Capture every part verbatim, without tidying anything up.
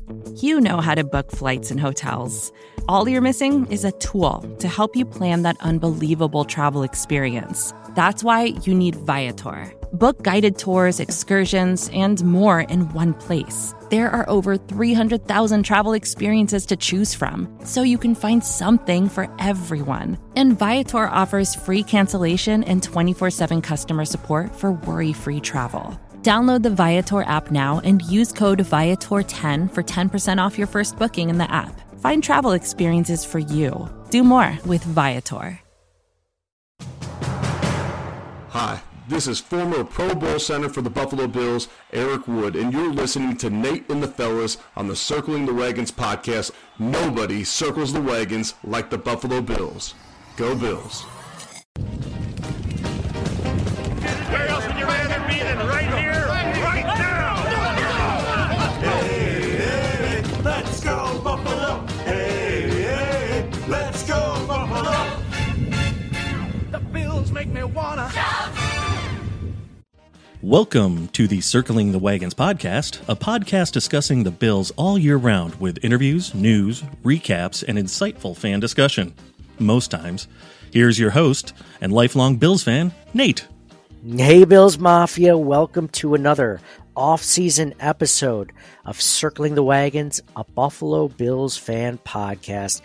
You know how to book flights and hotels. All you're missing is a tool to help you plan that unbelievable travel experience. That's why you need Viator. Book guided tours, excursions, and more in one place. There are over three hundred thousand travel experiences to choose from, so you can find something for everyone. And Viator offers free cancellation and twenty-four seven customer support for worry-free travel. Download the Viator app now and use code Viator ten for ten percent off your first booking in the app. Find travel experiences for you. Do more with Viator. Hi, this is former Pro Bowl center for the Buffalo Bills, Eric Wood, and you're listening to Nate and the Fellas on the Circling the Wagons podcast. Nobody circles the wagons like the Buffalo Bills. Go Bills. Where else would you rather be than right here, right now? Hey, hey, let's go Buffalo. Hey, hey, let's go Buffalo. The Bills make me wanna shout. Welcome to the Circling the Wagons podcast, a podcast discussing the Bills all year round with interviews, news, recaps, and insightful fan discussion. Most times. Here's your host and lifelong Bills fan, Nate. Hey Bills Mafia, welcome to another off-season episode of Circling the Wagons, a Buffalo Bills fan podcast.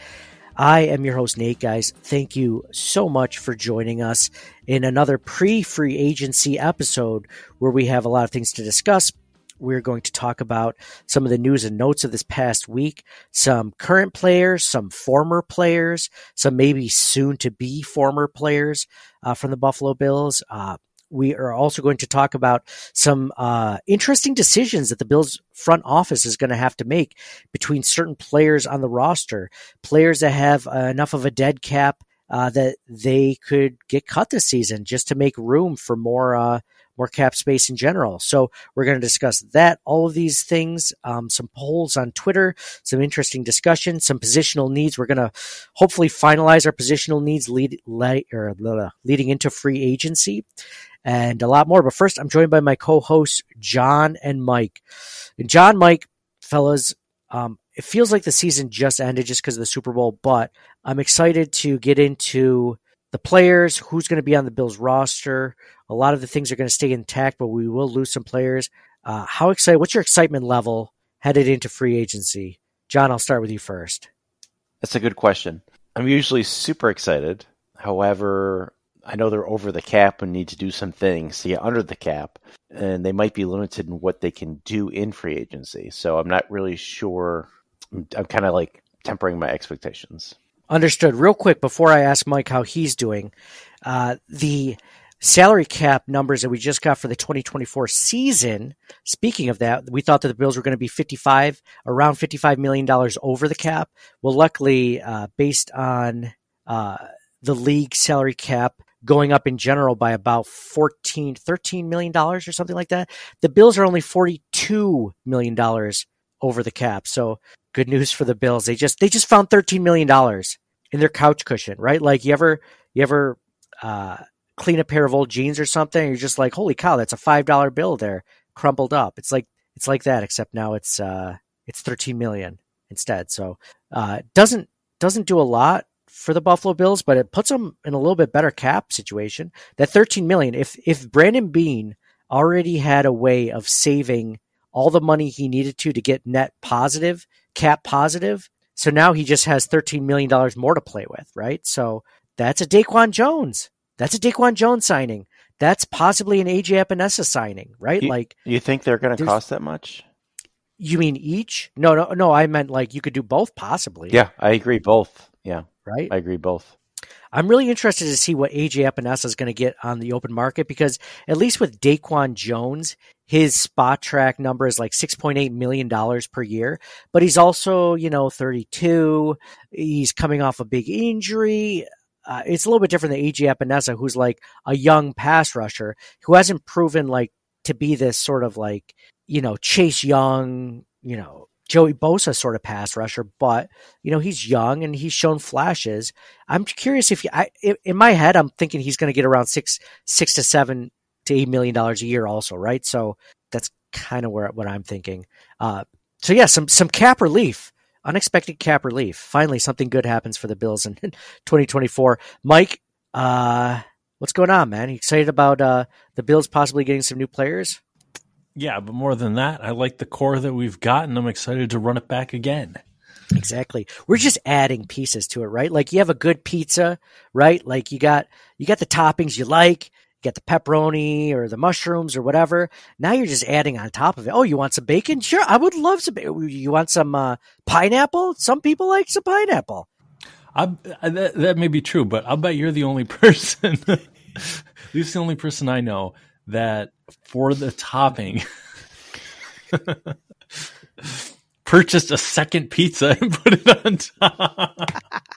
I am your host, Nate, guys. Thank you so much for joining us in another pre-free agency episode where we have a lot of things to discuss. We're going to talk about some of the news and notes of this past week, some current players, some former players, some maybe soon-to-be former players uh, from the Buffalo Bills. Uh, we are also going to talk about some uh, interesting decisions that the Bills front office is going to have to make between certain players on the roster, players that have uh, enough of a dead cap uh, that they could get cut this season just to make room for more uh, more cap space in general. So we're going to discuss that, all of these things, um, some polls on Twitter, some interesting discussion, some positional needs. We're going to hopefully finalize our positional needs lead, lead, or, uh, leading into free agency and a lot more. But first, I'm joined by my co-hosts, John and Mike. And John, Mike, fellas, um, it feels like the season just ended just because of the Super Bowl, but I'm excited to get into the players, who's going to be on the Bills roster. A lot of the things are going to stay intact, but we will lose some players. Uh, how excited? What's your excitement level headed into free agency? John, I'll start with you first. That's a good question. I'm usually super excited. However, I know they're over the cap and need to do some things to get under the cap, and they might be limited in what they can do in free agency. So I'm not really sure. I'm, I'm kind of like tempering my expectations. Understood. Real quick, before I ask Mike how he's doing, uh, the salary cap numbers that we just got for the twenty twenty-four season, speaking of that, we thought that the Bills were going to be fifty-five, around fifty-five million dollars over the cap. Well, luckily, uh, based on uh, the league salary cap going up in general by about fourteen, thirteen million dollars or something like that, the Bills are only forty-two million dollars over the cap. So good news for the Bills. They just they just found thirteen million dollars in their couch cushion, right? Like you ever you ever uh, clean a pair of old jeans or something, and you're just like, holy cow, that's a five dollar bill there, crumpled up. It's like it's like that, except now it's uh, it's thirteen million dollars instead. So uh, doesn't doesn't do a lot for the Buffalo Bills, but it puts them in a little bit better cap situation. That thirteen million dollars, if if Brandon Beane already had a way of saving all the money he needed to to get net positive, cap positive, so now he just has thirteen million dollars more to play with, right? So that's a Daquan Jones. That's a Daquan Jones signing. That's possibly an A J Epinesa signing, right? You, like, you think they're going to cost that much? You mean each? No, no, no. I meant like you could do both possibly. Yeah, I agree. Both. Yeah. Right. I agree. Both. I'm really interested to see what A J Epinesa is going to get on the open market, because at least with Daquan Jones, his spot track number is like six point eight million dollars per year, but he's also, you know, thirty-two. He's coming off a big injury. Uh, it's a little bit different than A J Epinesa, who's like a young pass rusher who hasn't proven like to be this sort of like, you know, Chase Young, you know, Joey Bosa sort of pass rusher, but you know, he's young and he's shown flashes. I'm curious if he, I, in my head, I'm thinking he's going to get around six, six to seven to eight million dollars a year also. Right. So that's kind of where, what I'm thinking. Uh, so yeah, some some cap relief, unexpected cap relief. Finally, something good happens for the Bills in twenty twenty-four. Mike, uh, what's going on, man? You excited about uh, the Bills possibly getting some new players? Yeah, but more than that, I like the core that we've got, and I'm excited to run it back again. Exactly. We're just adding pieces to it, right? Like you have a good pizza, right? Like you got you got the toppings you like, you got the pepperoni or the mushrooms or whatever. Now you're just adding on top of it. Oh, you want some bacon? Sure, I would love some. You want some uh, pineapple? Some people like some pineapple. I, I, that, that may be true, but I'll bet you're the only person, at least the only person I know, that for the topping purchased a second pizza and put it on top.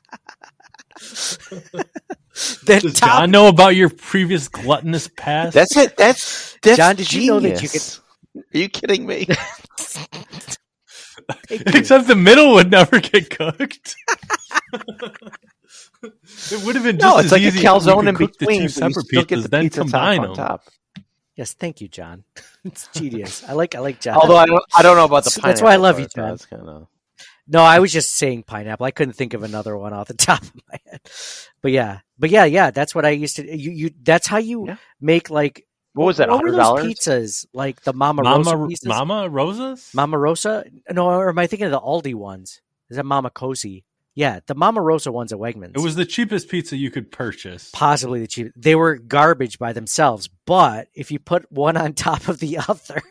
That Does top- John know about your previous gluttonous past? That's it. That's, that's John, did genius. you know that you could? Are you kidding me? Except the middle would never get cooked. It would have been just No, it's as like a easy if we calzone could in cook the between. two but you separate still get pizzas, the then pizza top combine on them. top. Yes, thank you, John. It's genius. I like I like John. Although I don't, I don't know about the That's- pineapple. that's why I love you, part, so John. that's kinda... No, I was just saying pineapple. I couldn't think of another one off the top of my head. But yeah, but yeah, yeah. That's what I used to. You, you. That's how you Yeah. make like. What was that? What were Hundred those dollars? pizzas? Like the Mama, Mama, Rosa pizzas? Mama Rosas? Mama Rosa? No, or am I thinking of the Aldi ones? Is that Mama Cozy? Yeah, the Mama Rosa ones at Wegmans. It was the cheapest pizza you could purchase. possibly the cheapest. They were garbage by themselves, but if you put one on top of the other,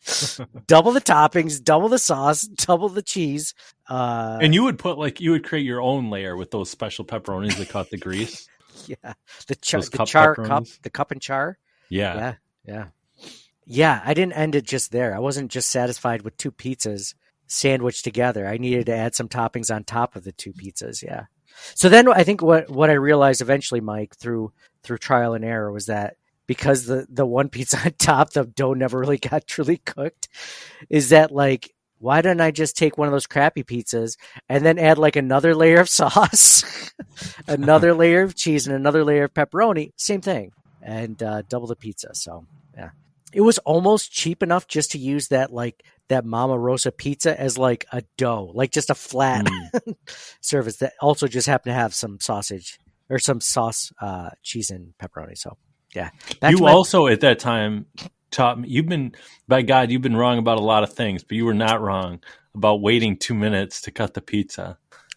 double the toppings, double the sauce, double the cheese. Uh, And you would put like you would create your own layer with those special pepperonis that caught the grease. yeah, the char, Those the cup char cup, pepperonis? the cup and char. Yeah. Yeah, yeah, yeah. I didn't end it just there. I wasn't just satisfied with two pizzas sandwiched together. I needed to add some toppings on top of the two pizzas. Yeah. So then I think what, what I realized eventually, Mike, through through trial and error, was that because the, the one pizza on top, the dough never really got truly cooked, is that like, why don't I just take one of those crappy pizzas and then add like another layer of sauce, another layer of cheese, and another layer of pepperoni? Same thing. And uh, double the pizza. So yeah, it was almost cheap enough just to use that like that Mama Rosa pizza as like a dough, like just a flat mm. service that also just happened to have some sausage or some sauce, uh, cheese and pepperoni. So yeah, you my- also at that time taught me. You've been, by God, you've been wrong about a lot of things, but you were not wrong about waiting two minutes to cut the pizza.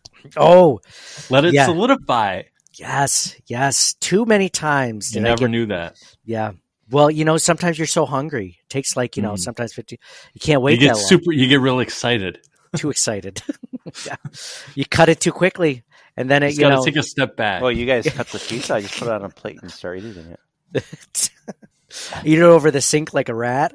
Oh, let it yeah. solidify. Yes, yes. Too many times. You did I never get- knew that. Yeah. Well, you know, sometimes you're so hungry. It takes like, you know, Mm. sometimes fifty. You can't wait You get that long. super. You get real excited. Too excited. Yeah. You cut it too quickly, and then it, Just you got to know. take a step back. Well, you guys cut the pizza. I just put it on a plate and started eating it. Eat it over the sink like a rat.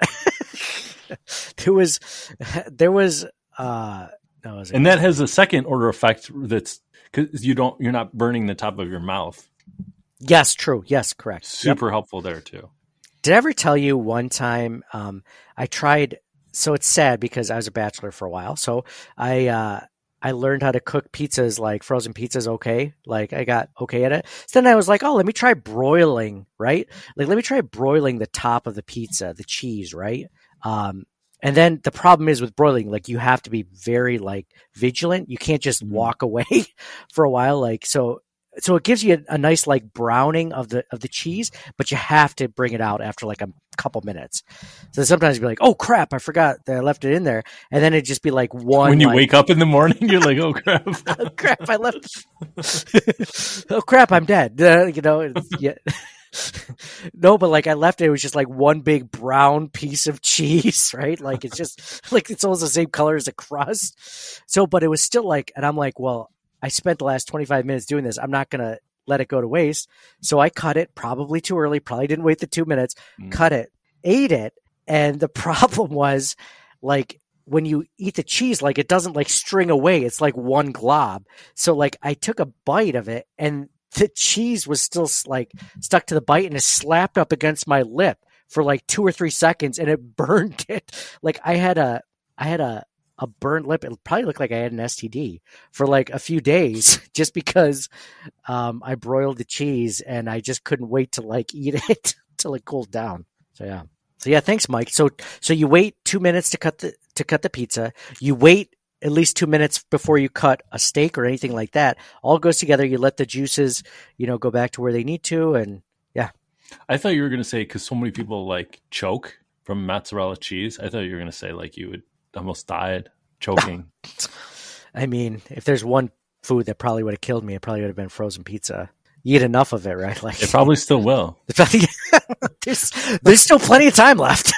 there was, there was, uh, no, it was and that has a second order effect. That's because you don't. You're not burning the top of your mouth. yes, true. Yes, correct. Yep. Super helpful there too. Did I ever tell you one time, um, I tried, so it's sad because I was a bachelor for a while. So I, uh, I learned how to cook pizzas, like frozen pizzas. Okay. Like I got okay at it. So then I was like, oh, let me try broiling, right? Like, let me try broiling the top of the pizza, the cheese, right? Um, and then the problem is with broiling, like you have to be very like vigilant. You can't just walk away for a while. Like, so, so it gives you a, a nice like browning of the, of the cheese, but you have to bring it out after like a couple minutes. So sometimes you'd be like, oh crap, I forgot that I left it in there. And then it'd just be like one. When you like, wake up in the morning, you're like, "Oh crap! oh crap, I left. oh crap, I'm dead. Uh, you know, it's, yeah. No, but like I left it, it was just like one big brown piece of cheese, right? Like it's just like it's almost the same color as a crust. So, but it was still like, and I'm like, well, I spent the last twenty-five minutes doing this. I'm not gonna let it go to waste. So I cut it probably too early. Probably didn't wait the two minutes. Mm. Cut it, ate it, and the problem was like. When you eat the cheese, like it doesn't like string away. It's like one glob. So like I took a bite of it and the cheese was still like stuck to the bite and it slapped up against my lip for like two or three seconds and it burned it. Like I had a, I had a, a burnt lip. It probably looked like I had an S T D for like a few days just because um, I broiled the cheese and I just couldn't wait to like eat it till it cooled down. So yeah. So yeah, thanks, Mike. So so you wait two minutes to cut the to cut the pizza. You wait at least two minutes before you cut a steak or anything like that. All goes together. You let the juices, you know, go back to where they need to. And yeah. I thought you were going to say, because so many people like choke from mozzarella cheese. I thought you were going to say like you would almost died choking. I mean, if there's one food that probably would have killed me, it probably would have been frozen pizza. You eat enough of it, right? Like it probably still will. there's, there's still plenty of time left.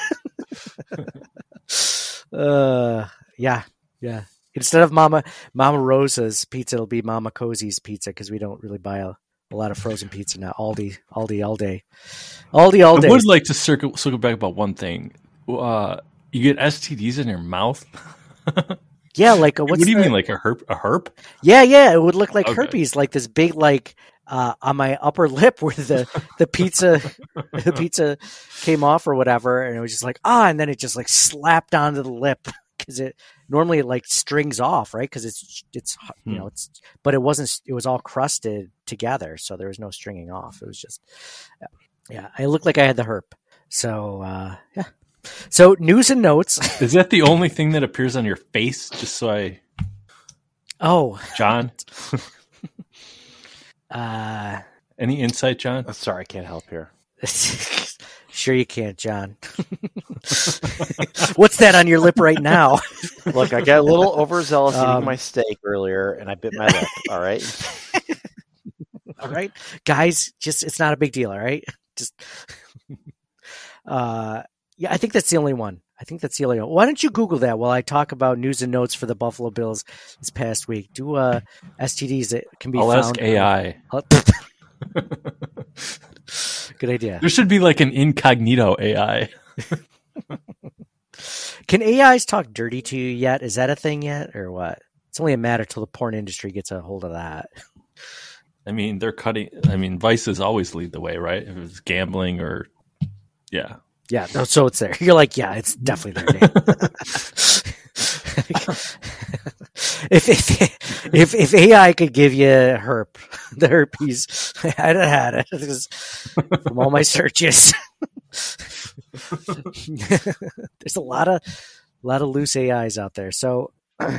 uh, yeah. Yeah. Instead of Mama Mama Rosa's pizza, it'll be Mama Cozy's pizza because we don't really buy a, a lot of frozen pizza now. Aldi, Aldi, all day. Aldi, all day. I would like to circle, circle back about one thing. Uh, you get S T Ds in your mouth? Yeah, like a, what's what do you the, mean, like a herp? A herp? Yeah, yeah, it would look like Okay. herpes, like this big, like uh, on my upper lip where the the pizza the pizza came off or whatever, and it was just like ah, and then it just like slapped onto the lip because it normally it like strings off, right? Because it's it's you know it's but it wasn't. It was all crusted together, so there was no stringing off. It was just yeah, it looked like I had the herp. So uh, yeah. So news and notes. Is that the only thing that appears on your face? Just so I. Oh, John. uh, Any insight, John? Oh, sorry, I can't help here. Sure you can't, John. What's that on your lip right now? Look, I got a little overzealous Um, eating my steak earlier, and I bit my lip. All right. All right, guys, just it's not a big deal. All right, just uh, yeah, I think that's the only one. I think that's the only one. Why don't you Google that while I talk about news and notes for the Buffalo Bills this past week? Do uh, S T Ds that can be I'll found. ask A I. Uh, Good idea. There should be like an incognito A I. Can A Is talk dirty to you yet? Is that a thing yet, or what? It's only a matter till the porn industry gets a hold of that. I mean, they're cutting. I mean, vices always lead the way, right? If it's gambling or, yeah. Yeah, so it's there. You're like, yeah, it's definitely there. if, if if if A I could give you herp, the herpes, I'd have had it just from all my searches. There's a lot of a lot of loose A Is out there. So,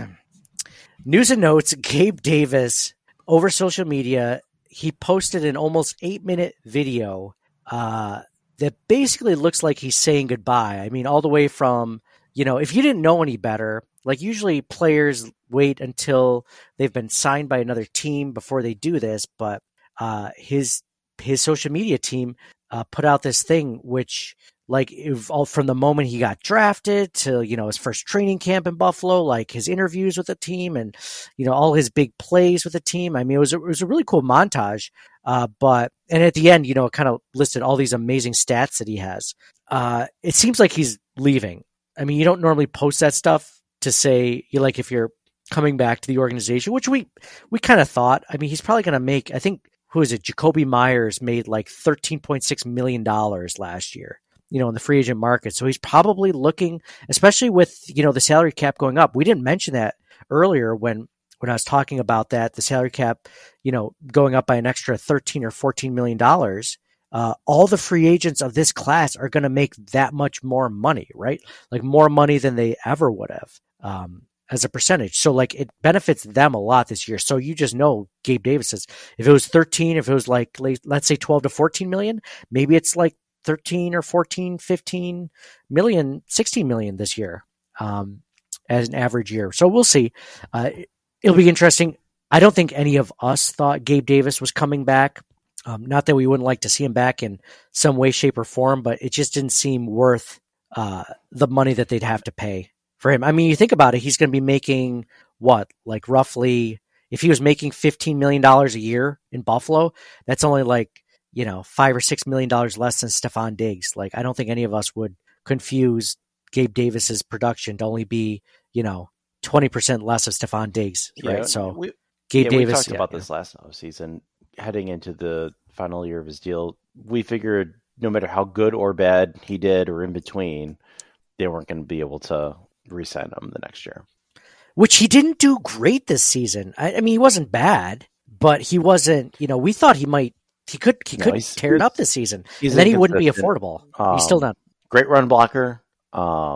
news and notes. Gabe Davis over social media, he posted an almost eight minute video. Uh, that basically looks like he's saying goodbye. I mean, all the way from, you know, if you didn't know any better, like usually players wait until they've been signed by another team before they do this. But uh, his his social media team uh, put out this thing, which like if, all from the moment he got drafted to, you know, his first training camp in Buffalo, like his interviews with the team and, you know, all his big plays with the team. I mean, it was a, it was a really cool montage. Uh, but, and at the end, you know, it kind of listed all these amazing stats that he has. Uh, it seems like he's leaving. I mean, you don't normally post that stuff to say, you like, if you're coming back to the organization, which we, we kind of thought. I mean, he's probably going to make, I think, who is it? Jacoby Myers made like thirteen point six million dollars last year, you know, in the free agent market. So he's probably looking, especially with, you know, the salary cap going up. We didn't mention that earlier when, when I was talking about that, the salary cap, you know, going up by an extra thirteen or fourteen million dollars. Uh, all the free agents of this class are going to make that much more money, right? Like more money than they ever would have, um, as a percentage. So like it benefits them a lot this year. So you just know Gabe Davis says if it was thirteen, if it was like, let's say twelve to fourteen million, maybe it's like thirteen or fourteen, fifteen million, sixteen million this year, um, as an average year. So we'll see. Uh, It'll be interesting. I don't think any of us thought Gabe Davis was coming back. Um, not that we wouldn't like to see him back in some way, shape, or form, but it just didn't seem worth uh, the money that they'd have to pay for him. I mean, you think about it, he's going to be making what, like roughly, if he was making fifteen million dollars a year in Buffalo, that's only like, you know, five or six million dollars less than Stephon Diggs. Like, I don't think any of us would confuse Gabe Davis's production to only be, you know, twenty percent less of Stephon Diggs, right? Yeah, so we, Gabe yeah, Davis. We talked yeah, about yeah. this last offseason. Heading into the final year of his deal, we figured no matter how good or bad he did or in between, they weren't going to be able to re-sign him the next year. Which he didn't do great this season. I, I mean, he wasn't bad, but he wasn't, you know, we thought he might, he could, he No, could he's- tear it he's- up this season. he's And then he wouldn't be inconsistent. affordable. Um, he's still not. Great run blocker. Um,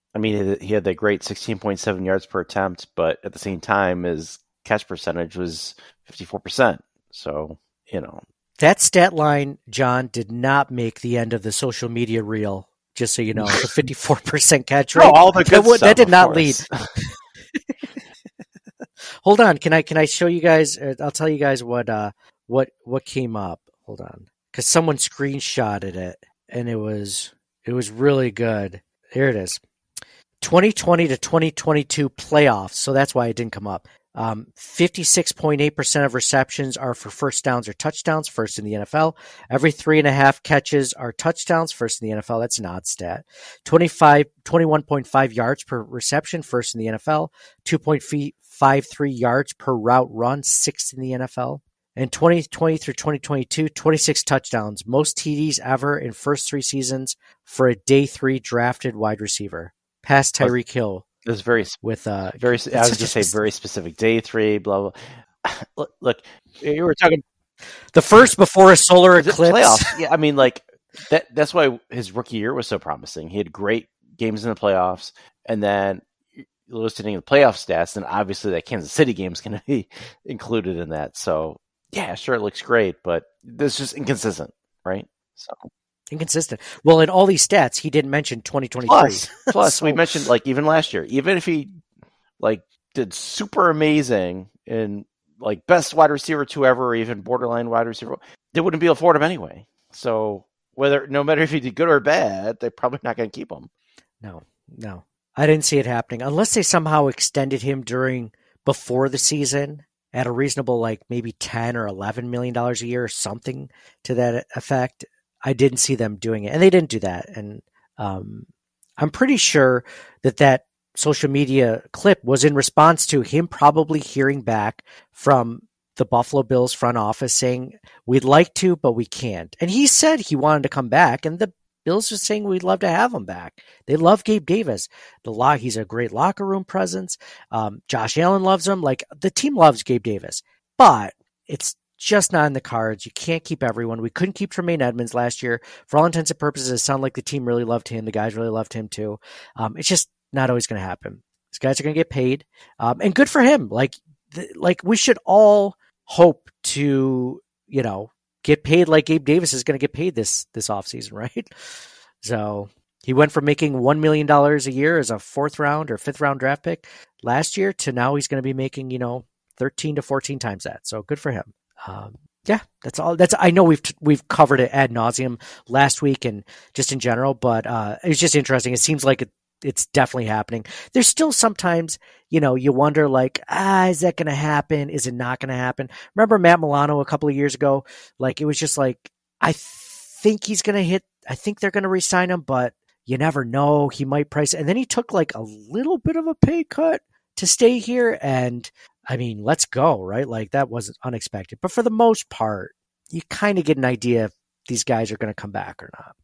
I mean, he had that great sixteen point seven yards per attempt, but at the same time, his catch percentage was fifty-four percent. So, you know. That stat line, John, did not make the end of the social media reel, just so you know. The fifty-four percent catch rate. No, all the good that, stuff, that did not course. lead. Hold on. Can I can I show you guys? Uh, I'll tell you guys what uh what what came up. Hold on, because someone screenshotted it, and it was it was really good. Here it is. twenty twenty to twenty twenty-two playoffs. So that's why it didn't come up. Um, fifty-six point eight percent of receptions are for first downs or touchdowns, first in the N F L. Every three and a half catches are touchdowns, first in the N F L. That's an odd stat. twenty-five, twenty-one point five yards per reception, first in the N F L. two point five three yards per route run, sixth in the N F L. And twenty twenty through twenty twenty-two, twenty-six touchdowns, most T Ds ever in first three seasons for a day three drafted wide receiver. Past Tyreek Hill. It was very with uh very. I was just say very specific day three. Blah blah. Look, look, you were talking the first before a solar eclipse. Playoffs. Yeah, I mean, like that. That's why his rookie year was so promising. He had great games in the playoffs, and then listening to the playoff stats, and obviously that Kansas City game is going to be included in that. So yeah, sure, it looks great, but this is just inconsistent, right? So. Inconsistent. Well, in all these stats, he didn't mention twenty twenty-three. Plus, plus so, we mentioned like even last year, even if he like did super amazing in like best wide receiver to ever, or even borderline wide receiver, they wouldn't be able to afford him anyway. So whether no matter if he did good or bad, they're probably not going to keep him. No, no, I didn't see it happening unless they somehow extended him during before the season at a reasonable like maybe ten or eleven million dollars a year or something to that effect. I didn't see them doing it, and they didn't do that. And um, I'm pretty sure that that social media clip was in response to him probably hearing back from the Buffalo Bills front office saying, we'd like to, but we can't. And he said he wanted to come back, and the Bills are saying we'd love to have him back. They love Gabe Davis. The lo- He's a great locker room presence. Um, Josh Allen loves him. Like, the team loves Gabe Davis, but it's just not in the cards. You can't keep everyone. We couldn't keep Tremaine Edmonds last year. For all intents and purposes, it sounded like the team really loved him. The guys really loved him too. Um, it's just not always going to happen. These guys are going to get paid, um, and good for him. Like, th- like we should all hope to, you know, get paid like Gabe Davis is going to get paid this this offseason, right? So he went from making one million dollars a year as a fourth round or fifth round draft pick last year to now he's going to be making, you know, thirteen to fourteen times that. So good for him. Um, yeah, that's all. That's I know we've we've covered it ad nauseum last week and just in general, but uh, it's just interesting. It seems like it, it's definitely happening. There's still sometimes, you know, you wonder like, ah, is that going to happen? Is it not going to happen? Remember Matt Milano a couple of years ago? Like it was just like, I think he's going to hit. I think they're going to re-sign him, but you never know. He might price it. And then he took like a little bit of a pay cut to stay here, and I mean, let's go, right? Like that wasn't unexpected. But for the most part, you kind of get an idea if these guys are going to come back or not.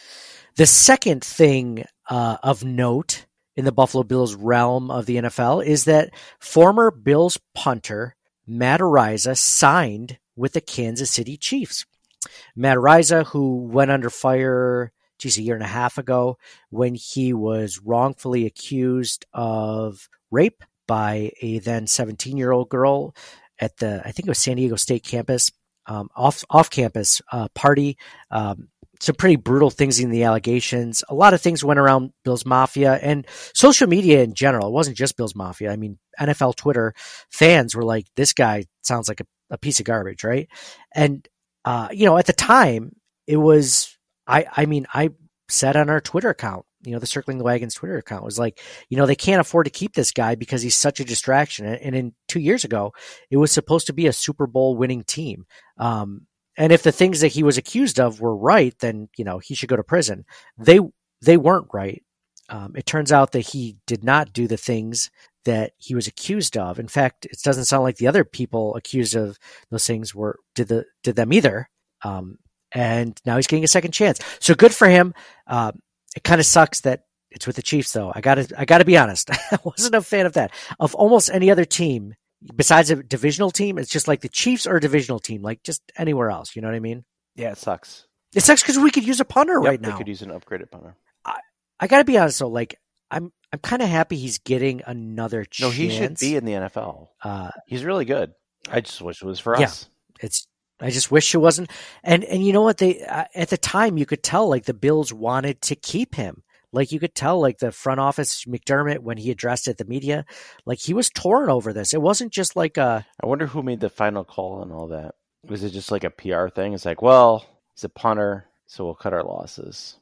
The second thing uh, of note in the Buffalo Bills realm of the N F L is that former Bills punter Matt Araiza signed with the Kansas City Chiefs. Matt Araiza, who went under fire, geez, a year and a half ago when he was wrongfully accused of rape by a then seventeen-year-old girl at the, I think it was San Diego State campus, um, off off campus uh, party. Um, some pretty brutal things in the allegations. A lot of things went around Bills Mafia and social media in general. It wasn't just Bills Mafia. I mean, N F L Twitter fans were like, this guy sounds like a, a piece of garbage, right? And, uh, you know, at the time, it was, I, I mean, I said on our Twitter account, you know, the Circling the Wagons Twitter account was like, you know, they can't afford to keep this guy because he's such a distraction. And in two years ago, it was supposed to be a Super Bowl winning team. Um, and if the things that he was accused of were right, then, you know, he should go to prison. They, they weren't right. Um, it turns out that he did not do the things that he was accused of. In fact, it doesn't sound like the other people accused of those things were, did the, did them either. Um, and now he's getting a second chance. So good for him. Um, It kind of sucks that it's with the Chiefs, though. I gotta, I gotta be honest. I wasn't a fan of that. Of almost any other team besides a divisional team, it's just like the Chiefs are a divisional team, like just anywhere else. You know what I mean? Yeah, it sucks. It sucks because we could use a punter Yep, right now. We could use an upgraded punter. I, I gotta be honest though. Like I'm, I'm kind of happy he's getting another chance. No, he should be in the N F L. Uh, He's really good. I just wish it was for yeah, us. It's. I just wish it wasn't. And and you know what? They uh, at the time you could tell like the Bills wanted to keep him. Like you could tell like the front office McDermott when he addressed at the media, like he was torn over this. It wasn't just like a. I wonder who made the final call and all that. Was it just like a P R thing? It's like, well, he's a punter, so we'll cut our losses.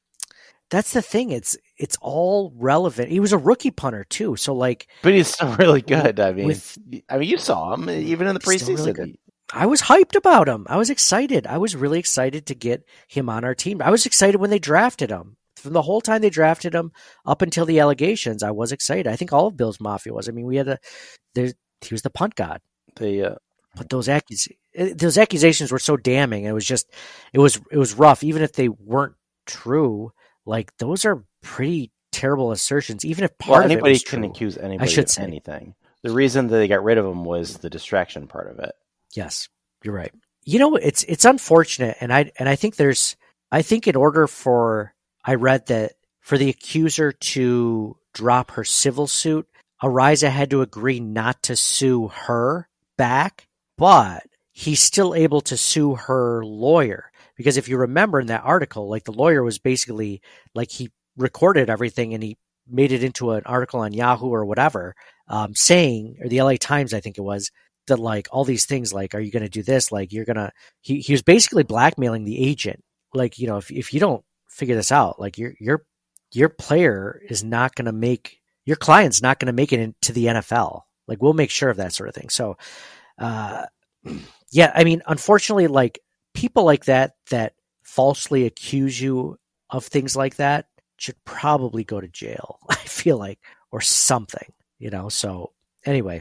That's the thing. It's it's all relevant. He was a rookie punter too, so like. But he's still really good. I mean, with, I mean, you saw him even in the preseason. Really I was hyped about him. I was excited. I was really excited to get him on our team. I was excited when they drafted him. From the whole time they drafted him up until the allegations, I was excited. I think all of Bills Mafia was. I mean, we had a. There, he was the punt god. They, uh, but those accus- those accusations were so damning. It was just, it was it was rough. Even if they weren't true, like those are pretty terrible assertions. Even if part well, of anybody it was can true, accuse anybody I should of say. anything. The reason that they got rid of him was the distraction part of it. Yes, you're right. You know, it's it's unfortunate, and I and I think there's I think in order for I read that for the accuser to drop her civil suit, Ariza had to agree not to sue her back, but he's still able to sue her lawyer. Because if you remember in that article, like the lawyer was basically like he recorded everything and he made it into an article on Yahoo or whatever, um, saying, or the L A Times, I think it was, that like all these things, like, are you going to do this? Like you're going to, he, he was basically blackmailing the agent. Like, you know, if if you don't figure this out, like your, your, your player is not going to make, your client's not going to make it into the N F L. Like we'll make sure of that sort of thing. So, uh, yeah, I mean, unfortunately, like people like that, that falsely accuse you of things like that should probably go to jail. I feel like, or something, you know? So anyway,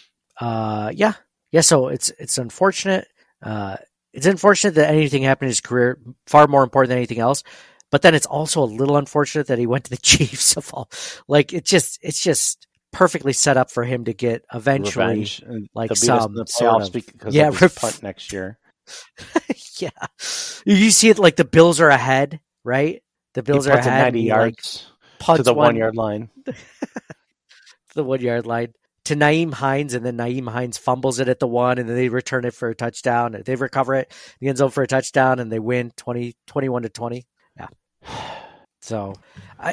uh, yeah, yeah. So it's, it's unfortunate. Uh, it's unfortunate that anything happened in his career, far more important than anything else. But then it's also a little unfortunate that he went to the Chiefs of all. Like it just, it's just perfectly set up for him to get eventually Revenge. like They'll beat us some in the sort playoffs of because yeah, of his ref- punt next year. yeah. You see it like the Bills are ahead, right? The Bills he are punts it ahead. ninety and he, yards like, punts to the one, one yard line. the one yard line to Nyheim Hines, and then Nyheim Hines fumbles it at the one, and then they return it for a touchdown. They recover it in the end zone for a touchdown, and they win twenty, twenty-one to twenty. Yeah. So, I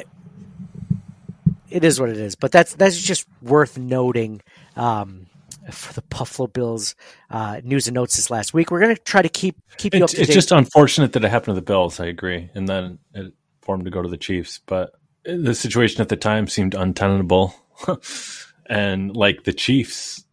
it is what it is, but that's that's just worth noting um, for the Buffalo Bills uh, news and notes this last week. We're going to try to keep keep you It's, up to it's date. just unfortunate that it happened to the Bills. I agree, and then it, for him to go to the Chiefs, but the situation at the time seemed untenable, and like the Chiefs,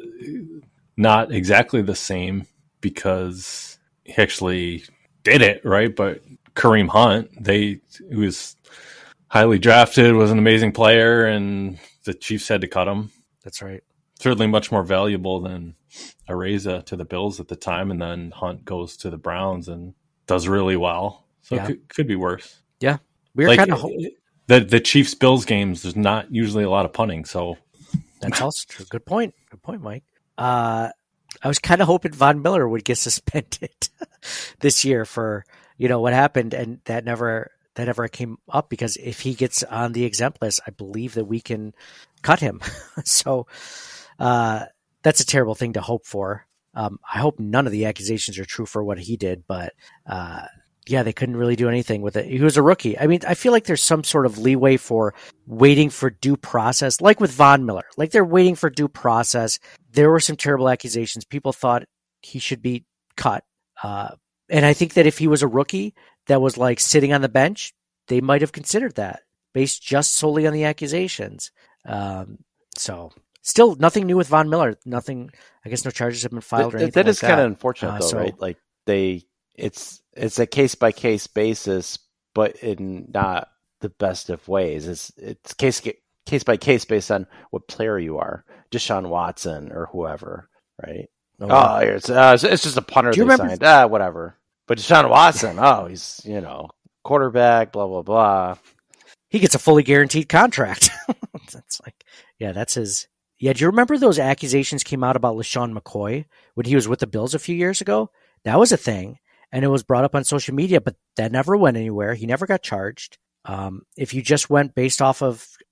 not exactly the same because he actually did it right, but. Kareem Hunt, they he was highly drafted, was an amazing player, and the Chiefs had to cut him. That's right. Certainly much more valuable than Ariza to the Bills at the time, and then Hunt goes to the Browns and does really well. So Yeah. it could, could be worse. Yeah, we were Like, kind of ho- the the Chiefs Bills games. There's not usually a lot of punting, so that's also true. Good point. Good point, Mike. Uh, I was kind of hoping Von Miller would get suspended this year for. You know what happened, and that never that never came up because if he gets on the exempt list, I believe that we can cut him. so uh, that's a terrible thing to hope for. Um, I hope none of the accusations are true for what he did, but uh, yeah, they couldn't really do anything with it. He was a rookie. I mean, I feel like there's some sort of leeway for waiting for due process, like with Von Miller. Like they're waiting for due process. There were some terrible accusations. People thought he should be cut. Uh, And I think that if he was a rookie that was like sitting on the bench, they might have considered that based just solely on the accusations. Um, so still nothing new with Von Miller. Nothing, I guess no charges have been filed or That, anything that like is that. kind of unfortunate Uh, though, so- right? Like they, it's, it's a case by case basis, but in not the best of ways. It's, it's case, case by case based on what player you are, Deshaun Watson or whoever, right? Oh, Oh, it's, uh, it's, it's just a punter Do you they remember- signed. Ah, whatever. But Deshaun Watson, oh, he's, you know, quarterback, blah, blah, blah. he gets a fully guaranteed contract. That's like, yeah, that's his. Yeah, do you remember those accusations came out about LaShawn McCoy when he was with the Bills a few years ago? That was a thing, and it was brought up on social media, but that never went anywhere. He never got charged. Um, if you just went based off of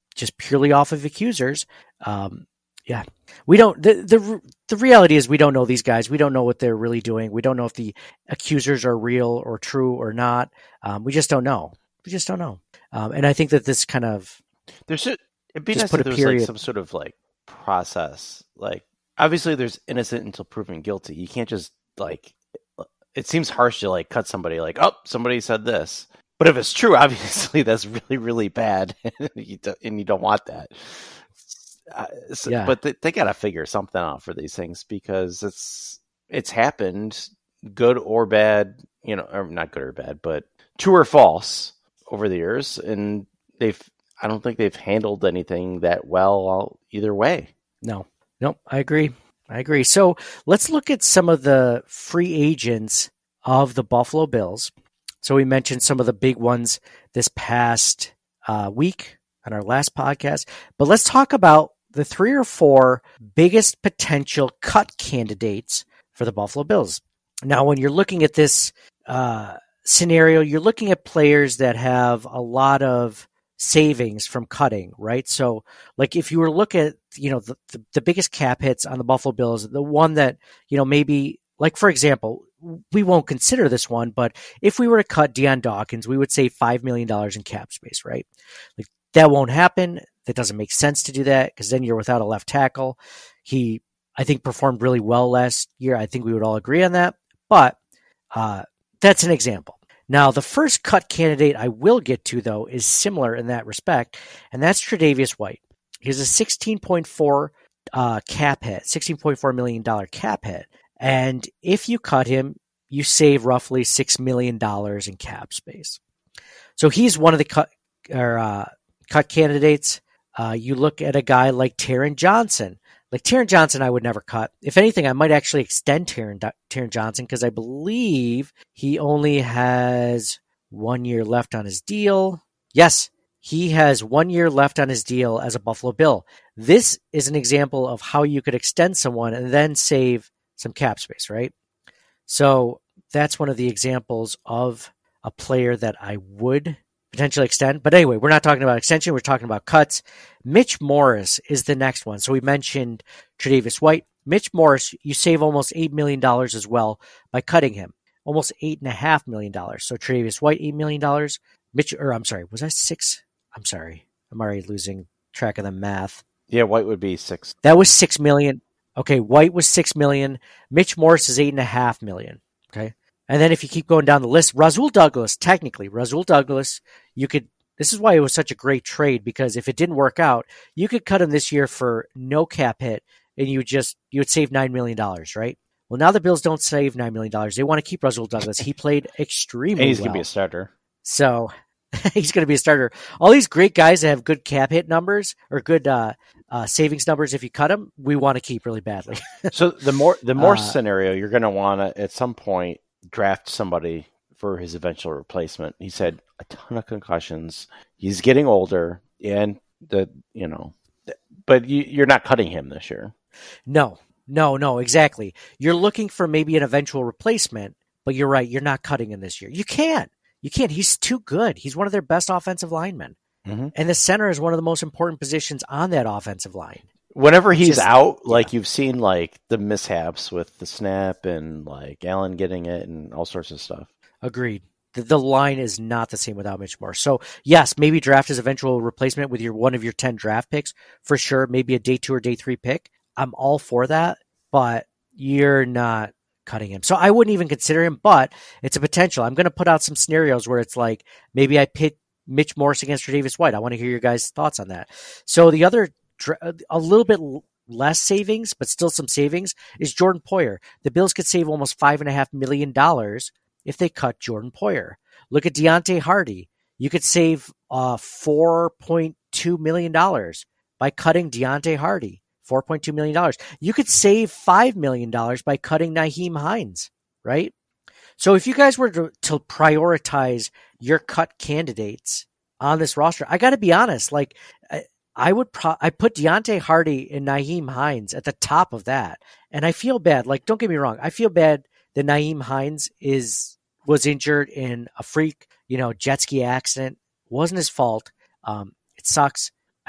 just purely off of accusers. Um, yeah, we don't. The, the the reality is we don't know these guys. We don't know what they're really doing. We don't know if the accusers are real or true or not. Um, we just don't know. We just don't know. Um, and I think that this kind of there should it'd be just nice put if a there was like period. some sort of like process. Like obviously, there's innocent until proven guilty. You can't just like. It seems harsh to like cut somebody like, oh, somebody said this. But if it's true, obviously that's really, really bad, and you don't, and you don't want that. Uh, so, Yeah. But they, they got to figure something out for these things because it's it's happened, good or bad, you know, or not good or bad, but true or false over the years, and they've. I don't think they've handled anything that well either way. No, no, I agree. I agree. So let's look at some of the free agents of the Buffalo Bills. So we mentioned some of the big ones this past uh, week on our last podcast, but let's talk about the three or four biggest potential cut candidates for the Buffalo Bills. Now, when you're looking at this uh, scenario, you're looking at players that have a lot of savings from cutting, right? So like if you were to look at, you know, the, the, the biggest cap hits on the Buffalo Bills, the one that, you know, maybe like, for example, we won't consider this one, but if we were to cut Deion Dawkins, we would save five million dollars in cap space, right? Like that won't happen. That doesn't make sense to do that because then you're without a left tackle. He, I think, performed really well last year. I think we would all agree on that, but uh, that's an example. Now, the first cut candidate I will get to, though, is similar in that respect, and that's Tre'Davious White. He's a sixteen point four uh, cap hit, sixteen point four million dollars cap hit. And if you cut him, you save roughly six million dollars in cap space. So he's one of the cut, or, uh, cut candidates. Uh, you look at a guy like Taron Johnson. Like Taron Johnson, I would never cut. If anything, I might actually extend Taron, Taron Johnson because I believe he only has one year left on his deal. Yes, he has one year left on his deal as a Buffalo Bill. This is an example of how you could extend someone and then save some cap space, right? So that's one of the examples of a player that I would potentially extend. But anyway, we're not talking about extension. We're talking about cuts. Mitch Morris is the next one. So we mentioned Tre'Davious White. Mitch Morris, you save almost eight million dollars as well by cutting him. Almost eight point five million dollars. So Tre'Davious White, eight million dollars. Mitch, or I'm sorry, was that six? I'm sorry. I'm already losing track of the math. Yeah, White would be six. That was six million dollars. Okay, White was six million dollars. Mitch Morris is eight point five million dollars. Okay. And then if you keep going down the list, Rasul Douglas, technically, Rasul Douglas, you could, this is why it was such a great trade, because if it didn't work out, you could cut him this year for no cap hit, and you would just, you would save nine million dollars, right? Well, now the Bills don't save nine million dollars. They want to keep Rasul Douglas. He played extremely and he's well. going to be a starter. So he's going to be a starter. All these great guys that have good cap hit numbers or good uh, uh, savings numbers, if you cut them, we want to keep really badly. So the more, the more Uh, scenario, you're going to want to, at some point, draft somebody for his eventual replacement. He's had a ton of concussions. He's getting older, and the you know, but you, you're not cutting him this year. No, no, no, exactly. You're looking for maybe an eventual replacement, but you're right. You're not cutting him this year. You can't. You can't. He's too good. He's one of their best offensive linemen. Mm-hmm. And the center is one of the most important positions on that offensive line. Whenever he's Just- out, like yeah. you've seen, like the mishaps with the snap and like Allen getting it and all sorts of stuff. Agreed. The, the line is not the same without Mitch Morris. So yes, maybe draft his eventual replacement with your one of your ten draft picks for sure. Maybe a day two or day three pick. I'm all for that, but you're not cutting him. So I wouldn't even consider him, but it's a potential. I'm going to put out some scenarios where it's like maybe I pit Mitch Morris against Tre'Davious White. I want to hear your guys' thoughts on that. So the other, a little bit less savings, but still some savings, is Jordan Poyer. The Bills could save almost five and a half million dollars if they cut Jordan Poyer. Look at Deontay Hardy. You could save uh, four point two million dollars by cutting Deontay Hardy. four point two million dollars. You could save five million dollars by cutting Nyheim Hines, right? So if you guys were to, to prioritize your cut candidates on this roster, I got to be honest, like I, I would pro- I put Deontay Hardy and Nyheim Hines at the top of that. And I feel bad. Like, don't get me wrong. I feel bad that Nyheim Hines is was injured in a freak, you know, jet ski accident. Wasn't his fault. Um, it sucks.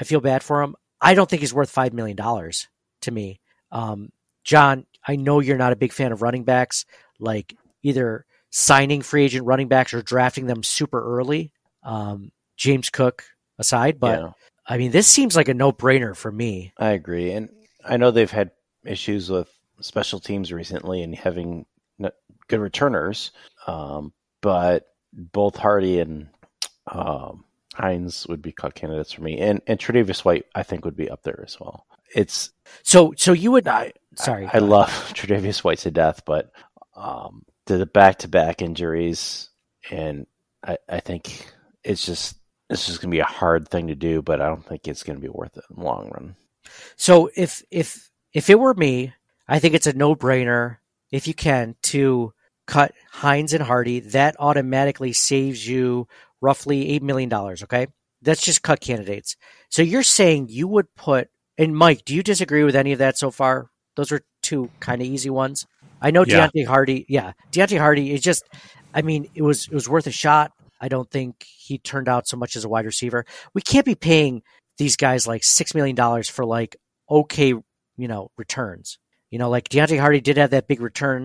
I feel bad for him. I don't think he's worth five million dollars to me. Um, John, I know you're not a big fan of running backs, like either signing free agent running backs or drafting them super early. Um, James Cook aside, but Yeah. I mean, this seems like a no-brainer for me. I agree. And I know they've had issues with special teams recently and having n- good returners, um, but both Hardy and um, Hines would be cut candidates for me. And, and Tre'Davious White, I think, would be up there as well. It's So, so you would, I, sorry. I, I love Tre'Davious White to death, but um, the back-to-back injuries, and I, I think it's just it's just going to be a hard thing to do, but I don't think it's going to be worth it in the long run. So if if if it were me, I think it's a no-brainer if you can to cut Hines and Hardy. That automatically saves you roughly eight million dollars. Okay, that's just cut candidates. So you're saying you would put, and Mike, do you disagree with any of that so far? Those are two kind of easy ones. I know Yeah. Deontay Hardy. Yeah, Deontay Hardy is just. I mean, it was it was worth a shot. I don't think he turned out so much as a wide receiver. We can't be paying these guys like six million dollars for like okay, you know, returns. You know, like Deontay Hardy did have that big return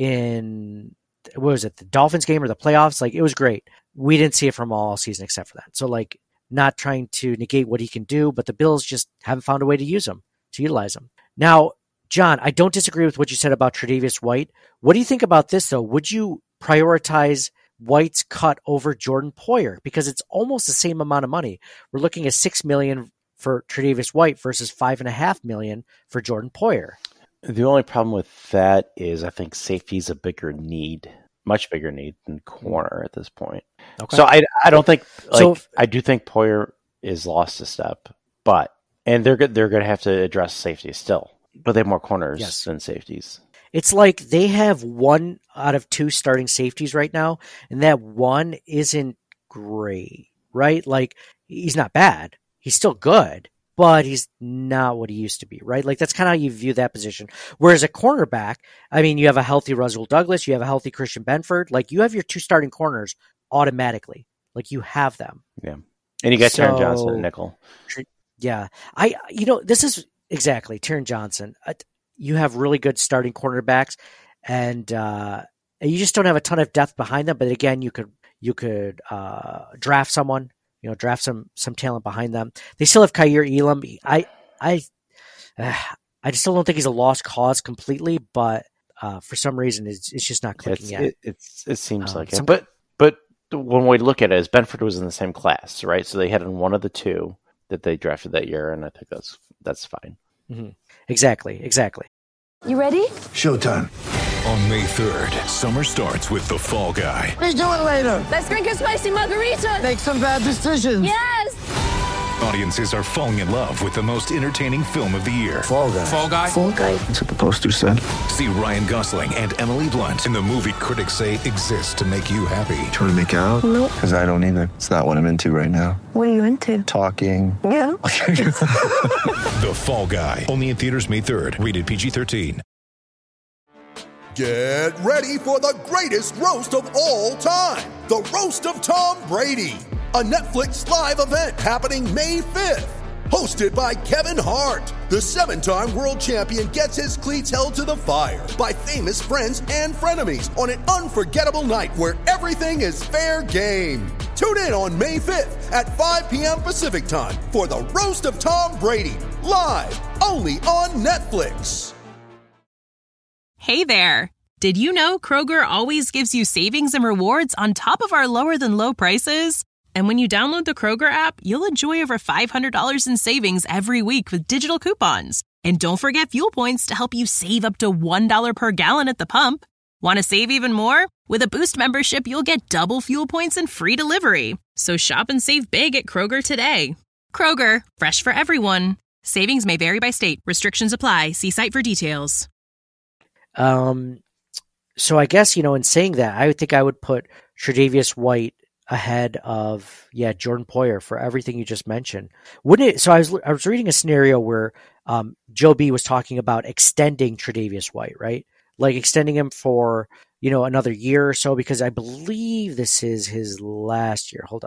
in what was it, the Dolphins game or the playoffs? Like it was great. We didn't see it from all season except for that. So like, not trying to negate what he can do, but the Bills just haven't found a way to use him, to utilize him. Now, John, I don't disagree with what you said about Tre'Davious White. What do you think about this though? Would you prioritize White's cut over Jordan Poyer? Because it's almost the same amount of money. We're looking at six million dollars for Tre'Davious White versus five and a half million dollars for Jordan Poyer. The only problem with that is I think safety is a bigger need, much bigger need than corner at this point. Okay. So I I don't think like So if- I do think Poyer is lost a step, but and they're good they're going to have to address safety still, but they have more corners Yes. than safeties. It's like they have one out of two starting safeties right now, and that one isn't great, right? Like, he's not bad. He's still good, but he's not what he used to be, right? Like, that's kind of how you view that position. Whereas a cornerback, I mean, you have a healthy Rasul Douglas, you have a healthy Christian Benford. Like, you have your two starting corners automatically. Like, you have them. Yeah. And you got So- Taron Johnson and nickel. Yeah. I, you know, this is exactly Taron Johnson. I, you have really good starting cornerbacks, and uh, you just don't have a ton of depth behind them. But again, you could you could uh, draft someone, you know, draft some some talent behind them. They still have Kaiir Elam. I I uh, I still don't think he's a lost cause completely, but uh, for some reason, it's it's just not clicking It's, yet. it, it's it seems Um, like some- it. But but the one way to look at it is Benford was in the same class, right? So they had in one of the two that they drafted that year, and I think that's that's fine. Mm-hmm. Exactly, exactly. You ready? Showtime. On May third, summer starts with The Fall Guy. Let's do it later. Let's drink a spicy margarita. Make some bad decisions. Yes. Audiences are falling in love with the most entertaining film of the year. Fall guy. Fall Guy. Fall guy. That's what the poster said. See Ryan Gosling and Emily Blunt in the movie critics say exists to make you happy. Trying to make it out? Nope. Because I don't either. It's not what I'm into right now. What are you into? Talking. Yeah. The Fall Guy. Only in theaters May third. Rated P G thirteen. Get ready for the greatest roast of all time. The Roast of Tom Brady. A Netflix live event happening May fifth. Hosted by Kevin Hart. The seven-time world champion gets his cleats held to the fire by famous friends and frenemies on an unforgettable night where everything is fair game. Tune in on May fifth at five p.m. Pacific time for the Roast of Tom Brady. Live only on Netflix. Hey there! Did you know Kroger always gives you savings and rewards on top of our lower-than-low prices? And when you download the Kroger app, you'll enjoy over five hundred dollars in savings every week with digital coupons. And don't forget fuel points to help you save up to one dollar per gallon at the pump. Want to save even more? With a Boost membership, you'll get double fuel points and free delivery. So shop and save big at Kroger today. Kroger, fresh for everyone. Savings may vary by state. Restrictions apply. See site for details. Um, so I guess, you know, in saying that, I would think I would put Tre'Davious White ahead of, yeah, Jordan Poyer for everything you just mentioned. Wouldn't it? So I was, I was reading a scenario where, um, Joe B was talking about extending Tre'Davious White, right? Like extending him for, you know, another year or so, because I believe this is his last year. Hold on.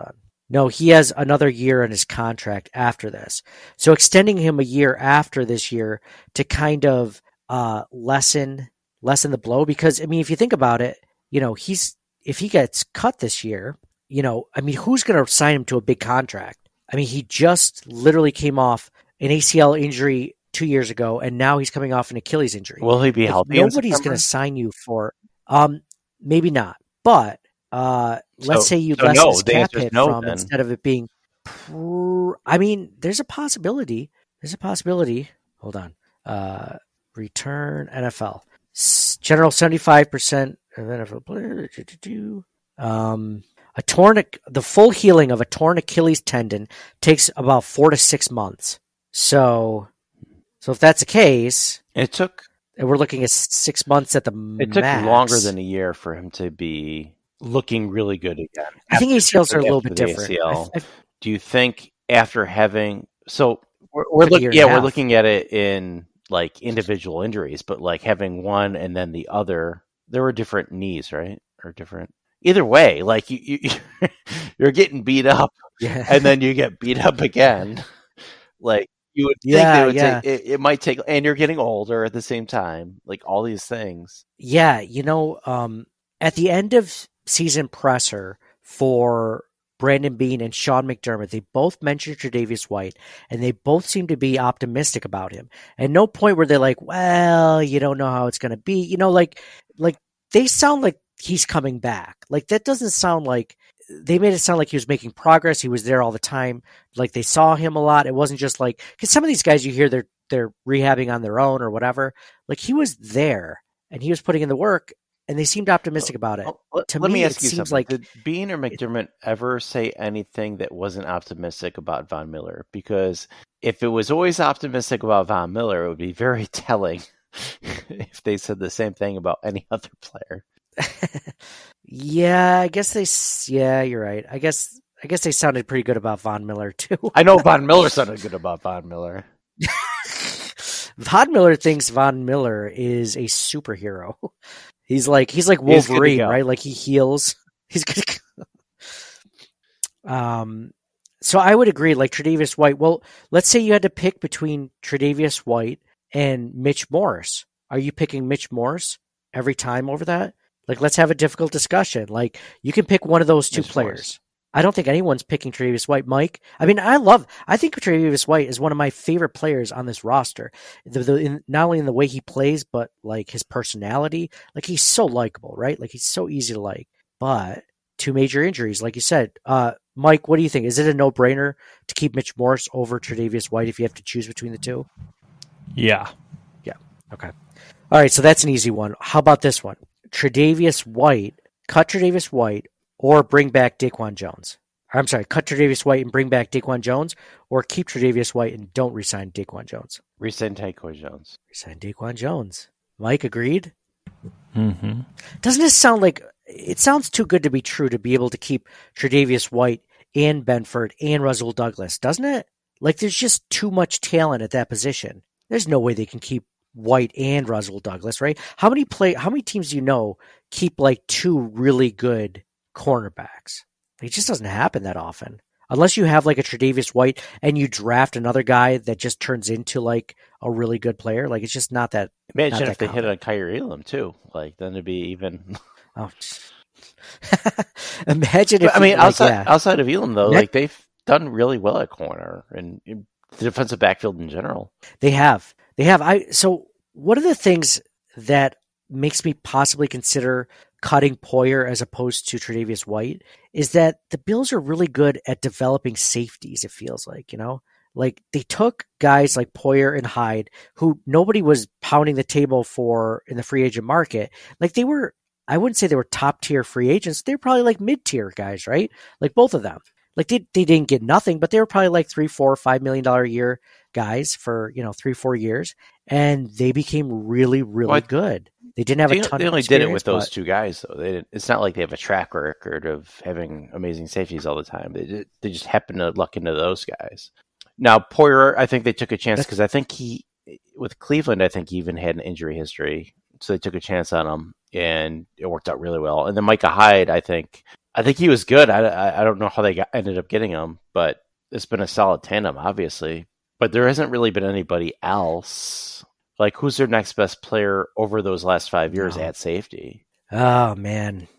No, he has another year in his contract after this. So extending him a year after this year to kind of uh, lessen lessen the blow. Because, I mean, if you think about it, you know, he's if he gets cut this year, you know, I mean, who's going to sign him to a big contract? I mean, he just literally came off an A C L injury two years ago, and now he's coming off an Achilles injury. Will he be Like, healthy? in nobody's going September? to sign you for, um, maybe not, but uh, let's So- say you so lessen no, his the cap answer is hit no, from then. instead of it being. Pr- I mean, there's a possibility. There's a possibility. Hold on. Uh, return N F L. S- general seventy-five percent of N F L players. Um, a torn, the full healing of a torn Achilles tendon takes about four to six months. So, so if that's the case, It took and we're looking at s- six months at the it took max. longer than a year for him to be looking really good again. I think A C Ls are a little After bit the different. A C L. I- I- Do you think after having so we're, we're Took a year looking and a yeah we're half. looking at it in like individual injuries, but like having one and then the other, there were different knees, right? Or different. Either way, like you, you you're getting beat up, Yeah. and then you get beat up again. Like you would think Yeah, it would yeah. take, it, it might take, and you're getting older at the same time. Like all these things. Yeah, you know, um, at the end of season presser for Brandon Beane and Sean McDermott, they both mentioned Tre'Davious White, and they both seem to be optimistic about him. At no point were they like, "Well, you don't know how it's going to be." You know, like, like they sound like he's coming back. Like that doesn't sound like they made it sound like he was making progress. He was there all the time. Like they saw him a lot. It wasn't just like because some of these guys you hear they're they're rehabbing on their own or whatever. Like he was there and he was putting in the work, and they seemed optimistic about it. Oh, let, to let me, me ask it you seems something. like Did Bean or McDermott ever say anything that wasn't optimistic about Von Miller? Because if it was always optimistic about Von Miller, it would be very telling if they said the same thing about any other player. yeah, I guess they. s- Yeah, you're right. I guess I guess they sounded pretty good about Von Miller too. I know Von Miller sounded good about Von Miller. Von Miller thinks Von Miller is a superhero. He's like he's like He's good to Wolverine, go. right? Like he heals. He's good. to go. Um, so I would agree. Like Tre'Davious White. Well, let's say you had to pick between Tre'Davious White and Mitch Morse. Are you picking Mitch Morse every time over that? Like, let's have a difficult discussion. Like, you can pick one of those two Mitch players. Morse. I don't think anyone's picking Tre'Davious White. Mike, I mean, I love, I think Tre'Davious White is one of my favorite players on this roster. The, the, in, not only in the way he plays, but like his personality. Like, he's so likable, right? Like, he's so easy to like. But two major injuries, like you said. Uh, Mike, what do you think? Is it a no-brainer to keep Mitch Morse over Tre'Davious White if you have to choose between the two? Yeah. Yeah. Okay. All right. So that's an easy one. How about this one? Tre'Davious White, cut Tre'Davious White, or bring back Daquan Jones. Or, I'm sorry, cut Tre'Davious White and bring back Daquan Jones, or keep Tre'Davious White and don't re-sign Daquan Jones. Resign Taquan Jones. Resign Daquan Jones. Mike, agreed? Mm-hmm. Doesn't this sound like it sounds too good to be true to be able to keep Tre'Davious White and Benford and Russell Douglas, doesn't it? Like there's just too much talent at that position. There's no way they can keep White and Russell Douglas, right? How many play how many teams do you know keep like two really good cornerbacks? It just doesn't happen that often. Unless you have like a Tre'Davious White and you draft another guy that just turns into like a really good player. Like it's just not that. Imagine not if that they hit common. on Kyrie Elam too. Like then it'd be even. Oh, imagine if But, I mean, like, outside yeah. outside of Elam though, Net- like they've done really well at corner and in the defensive backfield in general. They have. They have. I so one of the things that makes me possibly consider cutting Poyer as opposed to Tre'Davious White is that the Bills are really good at developing safeties, it feels like, you know? Like they took guys like Poyer and Hyde, who nobody was pounding the table for in the free agent market. Like they were, I wouldn't say they were top tier free agents. They were probably like mid tier guys, right? Like both of them. Like they, they didn't get nothing, but they were probably like three, four, five million dollar a year guys for, you know, three, four years. And they became really, really Well, I- good. They didn't have They, a ton they of only did it with experience, those but- two guys though. They didn't, it's not like they have a track record of having amazing safeties all the time. They just, they just happen to luck into those guys. Now Poyer, I think they took a chance because I think he with Cleveland, I think he even had an injury history, so they took a chance on him and it worked out really well. And then Micah Hyde, I think I think he was good. I, I, I don't know how they got, ended up getting him, but it's been a solid tandem, obviously. But there hasn't really been anybody else. Like, who's their next best player over those last five years no. at safety? Oh, man.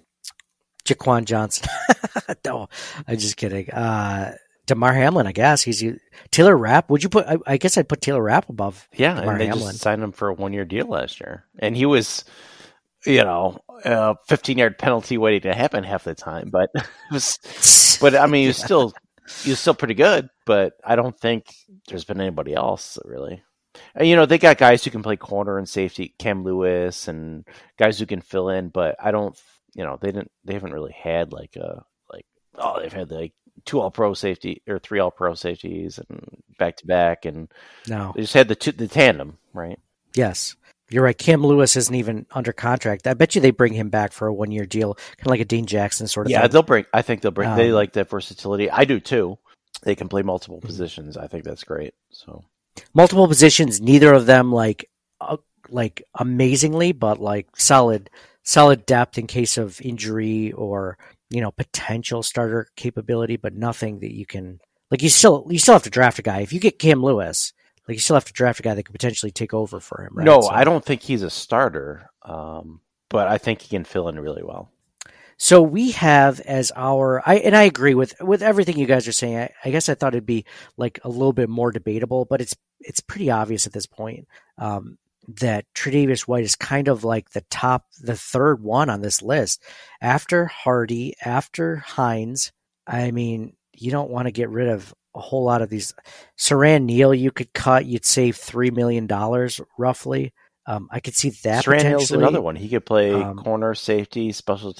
Jaquan Johnson. No, I'm just kidding. Uh, Damar Hamlin, I guess. He's Taylor Rapp. Would you put? I, I guess I'd put Taylor Rapp above. Yeah, Damar and they Hamlin. just signed him for a one-year deal last year, and he was, you know, a fifteen-yard penalty waiting to happen half the time. But it was, but I mean, he was yeah. still he was still pretty good. But I don't think there's been anybody else really. And, you know, they got guys who can play corner and safety, Cam Lewis, and guys who can fill in. But I don't, you know, they didn't. They haven't really had like a like oh they've had like two All-Pro safety or three All-Pro safeties and back to back, and no, they just had the two, the tandem, right? Yes, you're right. Cam Lewis isn't even under contract. I bet you they bring him back for a one-year deal, kind of like a Dane Jackson sort of. Yeah, thing. they'll bring. I think they'll bring. Um, they like that versatility. I do too. They can play multiple positions. I think that's great. So multiple positions. Neither of them like uh, like amazingly, but like solid, solid depth in case of injury or you know potential starter capability. But nothing that you can like. You still you still have to draft a guy. If you get Cam Lewis, like you still have to draft a guy that could potentially take over for him. Right? No, so, I don't think he's a starter, um, but I think he can fill in really well. So we have as our, I and I agree with with everything you guys are saying. I, I guess I thought it'd be like a little bit more debatable, but it's it's pretty obvious at this point um, that Tre'Davious White is kind of like the top, the third one on this list after Hardy, after Hines. I mean, you don't want to get rid of a whole lot of these. Siran Neal, you could cut, you'd save three million dollars roughly. Um, I could see that Siran potentially. Neal's another one. He could play um, corner, safety, special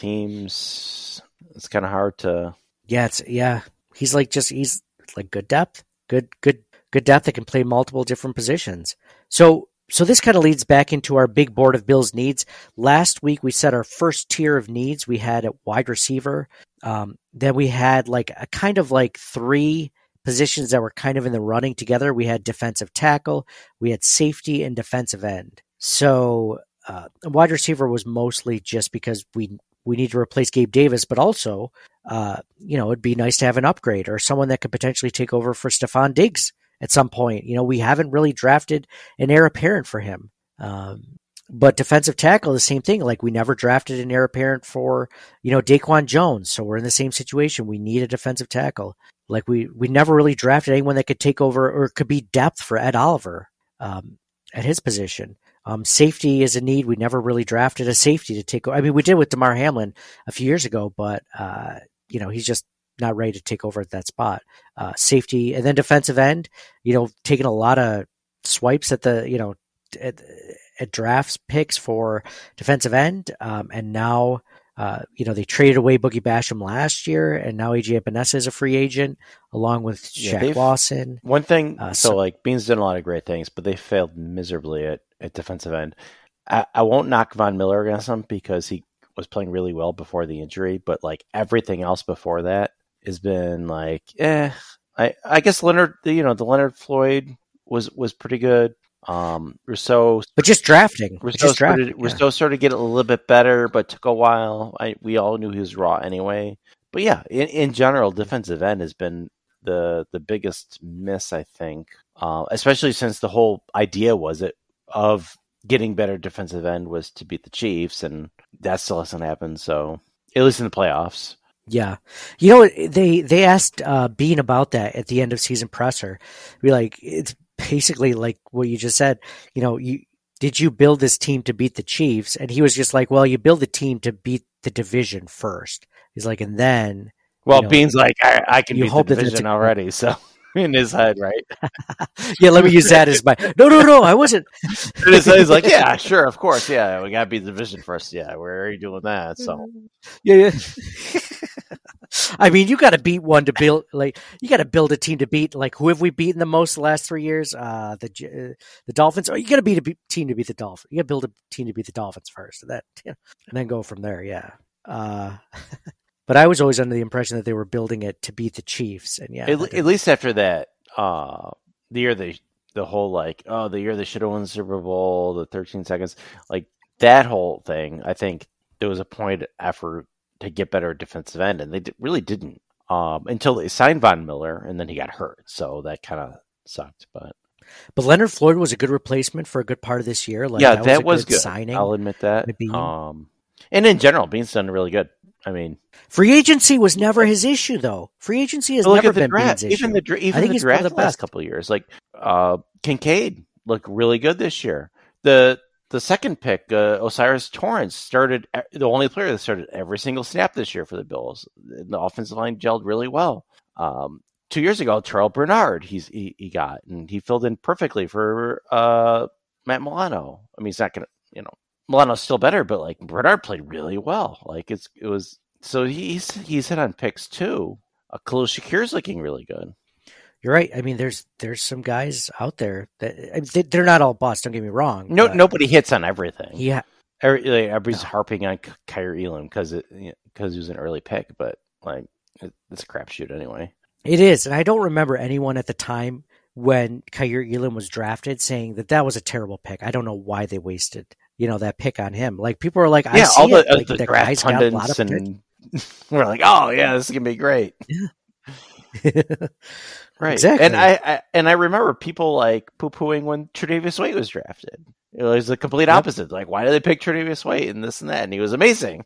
teams. It's kind of hard to. Yeah, it's yeah. He's like just he's like good depth, good good good depth that can play multiple different positions. So so this kind of leads back into our big board of Bills needs. Last week we set our first tier of needs. We had a wide receiver. Um, then we had like a kind of like three positions that were kind of in the running together. We had defensive tackle, we had safety, and defensive end. So uh, wide receiver was mostly just because we we need to replace Gabe Davis, but also, uh, you know, it'd be nice to have an upgrade or someone that could potentially take over for Stephon Diggs at some point. You know, we haven't really drafted an heir apparent for him. Um, but defensive tackle, the same thing. Like we never drafted an heir apparent for, you know, Daquan Jones. So we're in the same situation. We need a defensive tackle. Like we, we never really drafted anyone that could take over or could be depth for Ed Oliver um, at his position. Um, safety is a need. We never really drafted a safety to take over. I mean, we did with Damar Hamlin a few years ago, but, uh, you know, he's just not ready to take over at that spot. Uh, safety and then defensive end, you know, taking a lot of swipes at the, you know, at, at drafts picks for defensive end. Um, and now, uh, you know, they traded away Boogie Basham last year, and now A J Epinesa is a free agent along with Shaq yeah, Lawson. One thing, uh, so, so like Beans did a lot of great things, but they failed miserably at, at defensive end. I, I won't knock Von Miller against him because he was playing really well before the injury, but like everything else before that has been like, eh. I, I guess Leonard, you know, the Leonard Floyd was was pretty good. Um, Rousseau, but just drafting. Rousseau, just started, drafting, Rousseau yeah. started to get a little bit better, but took a while. I, we all knew he was raw anyway. But yeah, in, in general, defensive end has been the the biggest miss, I think, uh, especially since the whole idea was it of getting better defensive end was to beat the Chiefs, and that still hasn't happened. So at least in the playoffs. Yeah. You know, they, they asked uh, Bean about that at the end of season presser. Be like, it's basically like what you just said. You know, you did you build this team to beat the Chiefs? And he was just like, well, you build the team to beat the division first. He's like, and then. Well, you know, Bean's like, I, I can beat the division a- already. So in his head, right? Yeah, let me use that as my. No, no, no, I wasn't. In his head, he's like, yeah, sure, of course. Yeah, we got to beat the division first. Yeah, we're already doing that. So. Yeah, yeah. I mean, you got to beat one to build, like, you got to build a team to beat, like, who have we beaten the most the last three years? Uh, the uh, the Dolphins. Oh, you got to beat a be- team to beat the Dolphins. You got to build a team to beat the Dolphins first, and that, yeah, and then go from there. Yeah. Uh, but I was always under the impression that they were building it to beat the Chiefs, and yeah, at, at least after that, uh, the year they, the whole like, oh, the year they should have won the Super Bowl, the thirteen seconds, like that whole thing. I think there was a point after to get better at defensive end, and they d- really didn't um, until they signed Von Miller, and then he got hurt, so that kind of sucked. But but Leonard Floyd was a good replacement for a good part of this year. Like, yeah, that, that was, was a good, good. signing. I'll admit that. Bean. Um, and in general, Bean's done really good. I mean, free agency was never his issue, though. Free agency has never been draft, Bean's issue. Even the, dra- even I think the he's draft one of the the last best. couple of years, like uh, Kincaid looked really good this year. The the second pick, uh, Osiris Torrance, started the only player that started every single snap this year for the Bills. The offensive line gelled really well. Um, two years ago, Terrell Bernard, he's he, he got and he filled in perfectly for uh, Matt Milano. I mean, he's not gonna, you know, Milano's still better, but like Bernard played really well. Like it's it was so he's he's hit on picks too. Uh, Khalil Shakir's looking really good. You're right. I mean, there's there's some guys out there that I mean, they, they're not all bust. Don't get me wrong. No, nobody hits on everything. Yeah, Every, like, everybody's no. harping on Kaiir Elam because it because he was an early pick, but like it, it's a crapshoot anyway. It is, and I don't remember anyone at the time when Kaiir Elam was drafted saying that that was a terrible pick. I don't know why they wasted you know that pick on him. Like people are like, I yeah, see all the, it. Like, the the draft guy's got a lot pundits of and we're like, oh yeah, this is gonna be great. Yeah. Right. Exactly. And I, I and I remember people like poo-pooing when Tre'Davious White was drafted. It was the complete Yep. opposite. Like, why did they pick Tre'Davious White and this and that? And he was amazing.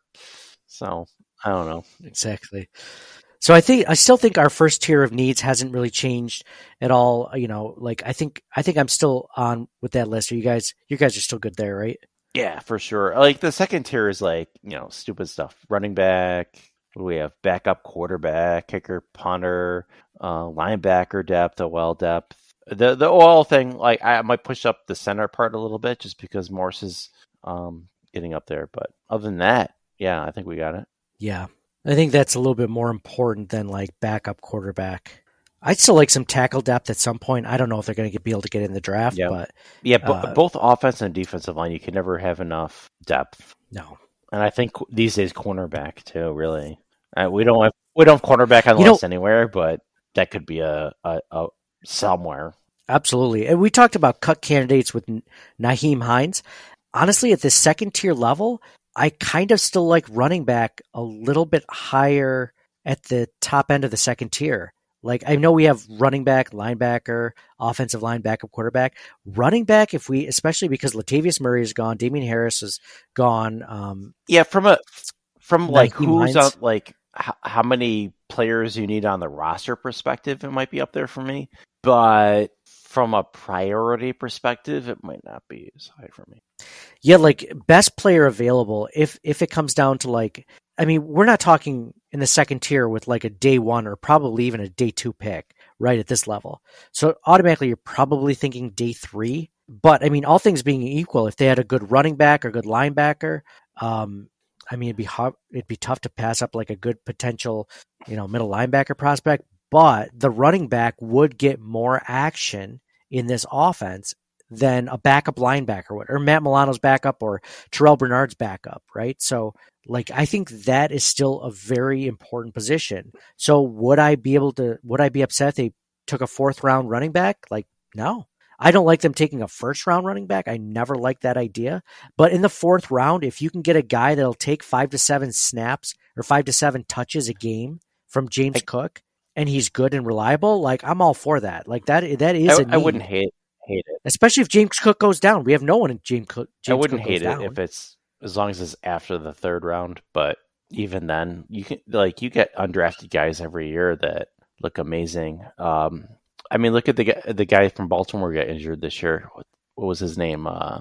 So I don't know. Exactly. So I think I still think our first tier of needs hasn't really changed at all. You know, like I think I think I'm still on with that list. Are you guys? You guys are still good there, right? Yeah, for sure. Like the second tier is like, you know, stupid stuff. Running back. What do we have? Backup quarterback, kicker, punter, uh, linebacker depth, O L depth. The the O L thing, like I might push up the center part a little bit just because Morse is um, getting up there. But other than that, yeah, I think we got it. Yeah, I think that's a little bit more important than like backup quarterback. I'd still like some tackle depth at some point. I don't know if they're going to be able to get in the draft, Yeah. but Yeah, but uh, both offense and defensive line, you can never have enough depth. no. And I think these days cornerback too. Really, uh, we don't have we don't have cornerback on the You list know- anywhere, but that could be a, a, a somewhere. Absolutely. And we talked about cut candidates with N- Nyheim Hines. Honestly, at this second tier level, I kind of still like running back a little bit higher at the top end of the second tier. Like I know we have running back, linebacker, offensive line, backup quarterback. Running back, if we, especially because Latavius Murray is gone, Damian Harris is gone. Um, Yeah, from a from like Nyheim who's Hines. on like h- how many players you need on the roster perspective, it might be up there for me. But from a priority perspective, it might not be as high for me. Yeah, like best player available. If if it comes down to like, I mean, we're not talking in the second tier with like a day one or probably even a day two pick, right? At this level, so automatically you're probably thinking day three. But I mean, all things being equal, if they had a good running back or good linebacker, um, I mean, it'd be hard, it'd be tough to pass up like a good potential, you know, middle linebacker prospect. But the running back would get more action in this offense than a backup linebacker would, or Matt Milano's backup, or Terrell Bernard's backup, right? So, like, I think that is still a very important position. So, would I be able to? Would I be upset if they took a fourth round running back? Like, no, I don't like them taking a first round running back. I never liked that idea. But in the fourth round, if you can get a guy that'll take five to seven snaps or five to seven touches a game from James Cook, and he's good and reliable, like I'm all for that. Like that, that is I, a need. I wouldn't hate hate it. Especially if James Cook goes down. We have no one in James Cook. James I wouldn't Cook hate goes it down. if it's as long as it's after the third round. But even then, you can like you get undrafted guys every year that look amazing. Um, I mean, look at the guy, the guy from Baltimore got injured this year. What, what was his name? Uh,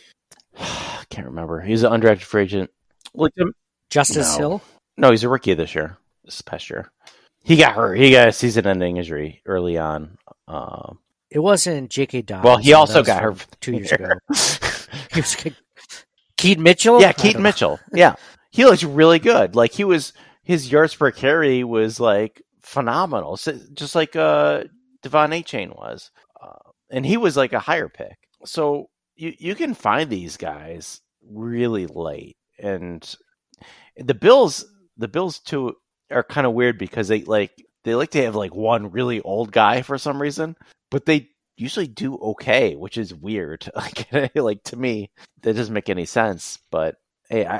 I can't remember. He's an undrafted free agent. Look at him. Justice no. Hill? No, he's a rookie this year. This past year, he got hurt. He got a season-ending injury early on. Uh, It wasn't J K. Dobbins. well, he no, also that was got from hurt two years here. ago. He was Keaton Mitchell. Yeah, I Keaton don't know. Mitchell. Yeah, he looks really good. Like he was, his yards per carry was like phenomenal, so, just like uh, Devon Achane was, uh, and he was like a higher pick. So you you can find these guys really late, and the Bills, the Bills too are kind of weird because they like they like to have like one really old guy for some reason, but they usually do okay, which is weird. Like, like to me, that doesn't make any sense. But hey, I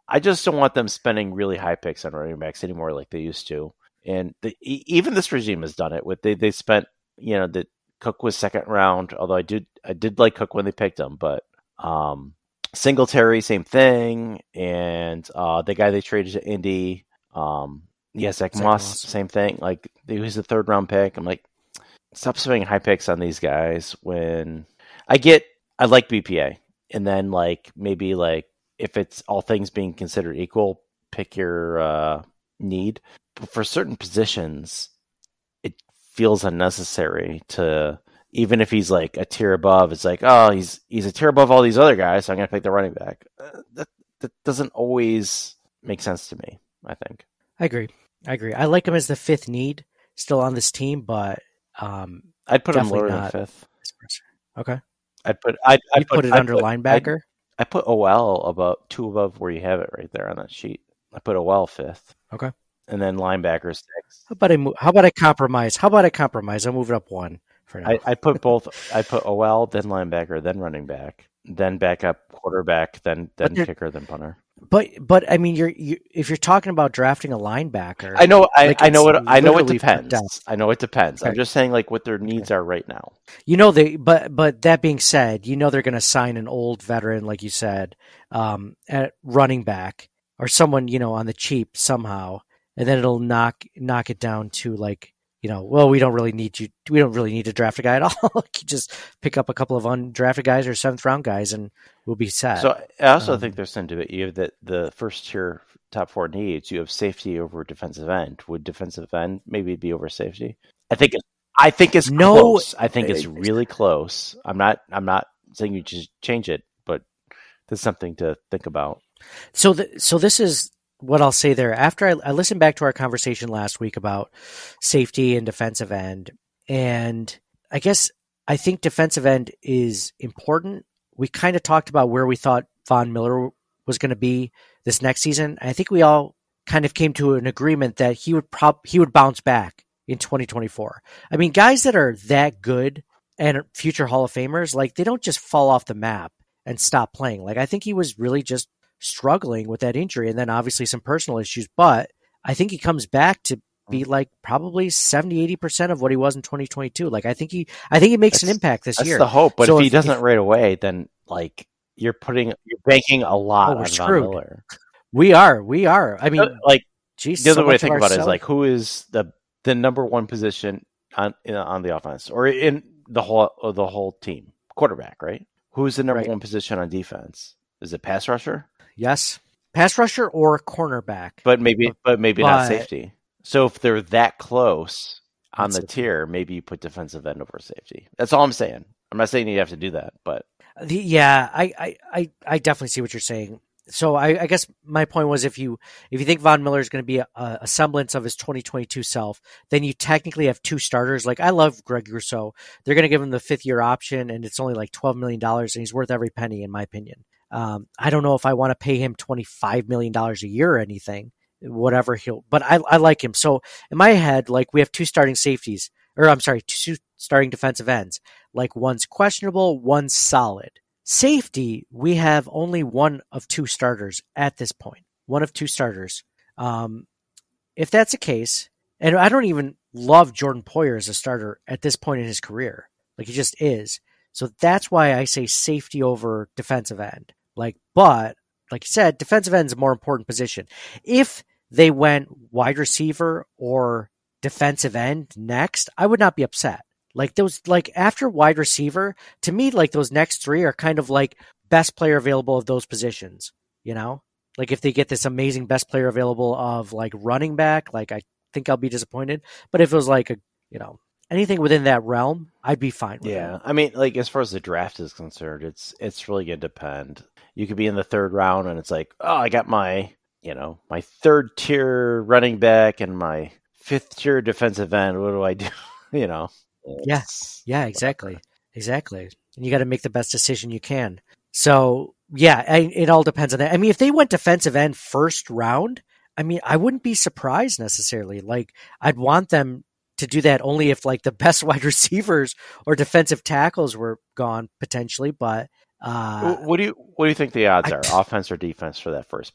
I just don't want them spending really high picks on running backs anymore like they used to. And the, even this regime has done it. With they they spent, you know, the Cook was second round. Although I did I did like Cook when they picked him, but um, Singletary same thing, and uh, the guy they traded to Indy, um, yeah, Zach, Zach Moss, Moss same thing. Like he was a third round pick. I'm like, stop spending high picks on these guys. When I get I like B P A, and then like maybe like if it's all things being considered equal, pick your uh, need. But for certain positions, it feels unnecessary to, even if he's like a tier above, it's like, oh, he's he's a tier above all these other guys, so I'm going to pick the running back. Uh, that that doesn't always make sense to me, I think. I agree. I agree. I like him as the fifth need still on this team, but um, I'd put him lower not... than fifth. Okay. I'd put I'd, I'd put, put it I'd under put, linebacker. I put O L about two above where you have it right there on that sheet. I put O L fifth. Okay. And then linebacker six. How about I mo- how about I compromise? How about I compromise? I'll move it up one for now. I, I put both. I put O L, then linebacker, then running back, then backup quarterback, then then kicker, then punter. But but I mean, you're you, if you're talking about drafting a linebacker, I know I, like I know what I know it literally depends. I know it depends. Okay. I'm just saying like what their needs are right now. You know they but but that being said, you know they're going to sign an old veteran, like you said, um, at running back or someone you know on the cheap somehow, and then it'll knock knock it down to like. You know, well, we don't really need you. We don't really need to draft a guy at all. You just pick up a couple of undrafted guys or seventh round guys, and we'll be set. So I also um, think there's some to it. You have the the first tier top four needs. You have safety over defensive end. Would defensive end maybe be over safety? I think. It, I think it's no, close. I think it's really close. I'm not. I'm not saying you just change it, but there's something to think about. So, the, so this is. What I'll say there, after I, I listened back to our conversation last week about safety and defensive end, and I guess I think defensive end is important. We kind of talked about where we thought Von Miller was going to be this next season. I think we all kind of came to an agreement that he would prob- he would bounce back in twenty twenty-four. I mean, guys that are that good and future Hall of Famers, like they don't just fall off the map and stop playing. Like I think he was really just struggling with that injury and then obviously some personal issues, but I think he comes back to be like probably seventy, eighty percent of what he was in twenty twenty-two. Like I think he, I think he makes that's, an impact this that's year. That's the hope, but so if he if, doesn't if, right away, then like you're putting, you're banking a lot oh, on screwed. Von Miller. We are, we are. I mean, like geez, the other so way to think about ourselves. it is like, who is the, the number one position on, in, on the offense or in the whole, the whole team? Quarterback, right? Who's the number right. one position on defense? Is it pass rusher? Yes. Pass rusher or cornerback, but maybe, but maybe but, not safety. So if they're that close on the it. tier, maybe you put defensive end over safety. That's all I'm saying. I'm not saying you have to do that, but the, yeah, I, I, I, I definitely see what you're saying. So I, I guess my point was if you if you think Von Miller is going to be a, a semblance of his twenty twenty-two self, then you technically have two starters. Like I love Greg Rousseau. They're going to give him the fifth year option, and it's only like twelve million dollars, and he's worth every penny in my opinion. Um, I don't know if I want to pay him twenty-five million dollars a year or anything, whatever he'll, but I, I like him. So in my head, like we have two starting safeties, or I'm sorry, two starting defensive ends. Like one's questionable, one's solid. Safety, we have only one of two starters at this point. One of two starters. Um, if that's the case, and I don't even love Jordan Poyer as a starter at this point in his career. Like he just is. So that's why I say safety over defensive end. Like, but like you said, defensive end is a more important position. If they went wide receiver or defensive end next, I would not be upset. Like those, like after wide receiver, to me, like those next three are kind of like best player available of those positions. You know, like if they get this amazing best player available of like running back, like I think I'll be disappointed. But if it was like a, you know, anything within that realm, I'd be fine with yeah. it. I mean, like as far as the draft is concerned, it's it's really going to depend. You could be in the third round and it's like, oh, I got my, you know, my third tier running back and my fifth tier defensive end. What do I do? You know? Yes. Yeah, exactly. Exactly. And you got to make the best decision you can. So yeah, I, it all depends on that. I mean, if they went defensive end first round, I mean, I wouldn't be surprised necessarily. Like I'd want them to do that only if like the best wide receivers or defensive tackles were gone potentially. But uh, what do you what do you think the odds I, are, offense or defense, for that first pick?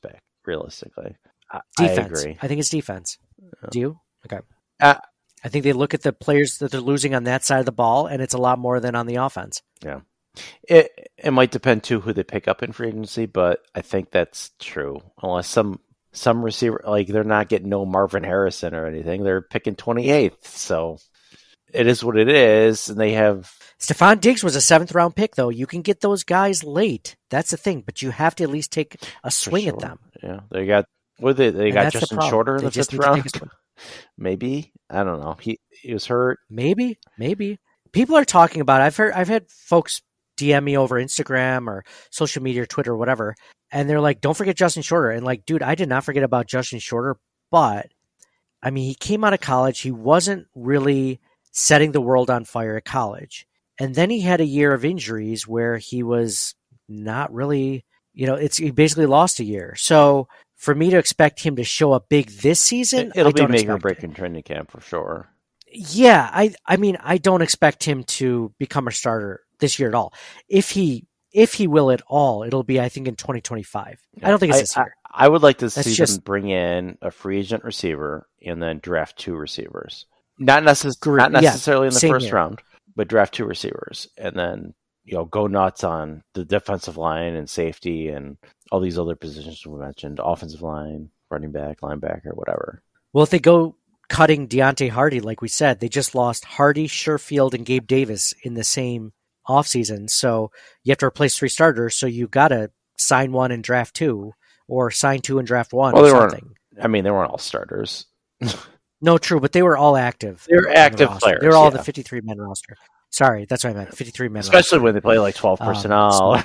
realistically. I, Defense. I agree. I think it's defense. Yeah. Do you? Okay. Uh, I think they look at the players that they're losing on that side of the ball, and it's a lot more than on the offense. Yeah. It it might depend too who they pick up in free agency, but I think that's true. Unless some some receiver, like they're not getting no Marvin Harrison or anything, they're picking twenty-eighth. So it is what it is, and they have Stephon Diggs was a seventh round pick, though. You can get those guys late. That's the thing, but you have to at least take a swing sure. at them. Yeah, they got what they they And got that's the Justin problem. Shorter in They the just fifth need to take round. a swing. Maybe I don't know. He he was hurt. Maybe, maybe people are talking about it. I've heard, I've had folks D M me over Instagram or social media or Twitter or whatever, and they're like, "Don't forget Justin Shorter." And like, dude, I did not forget about Justin Shorter, but I mean, he came out of college. He wasn't really setting the world on fire at college, and then he had a year of injuries where he was not really, you know, it's he basically lost a year. So for me to expect him to show up big this season, It'll I be don't make or expect break it. in training camp for sure. Yeah, I I mean I don't expect him to become a starter this year at all. If he if he will at all, it'll be I think in twenty twenty-five. I don't think it's I, this year. I, I would like to That's see just- them bring in a free agent receiver and then draft two receivers. Not, necess- Gre- not yeah, necessarily in the same first here. round, but draft two receivers and then you know go nuts on the defensive line and safety and all these other positions we mentioned, offensive line, running back, linebacker, whatever. Well, if they go cutting Deontay Hardy, like we said, they just lost Hardy, Sherfield, and Gabe Davis in the same offseason. So you have to replace three starters. So you got to sign one and draft two, or sign two and draft one, Well, or they weren't. something. I mean, they weren't all starters. No, true, but they were all active. They're on the active roster. players, They were all yeah. the fifty-three man roster. Sorry, that's what I meant. fifty-three man Especially roster. when they play like twelve Um, personnel.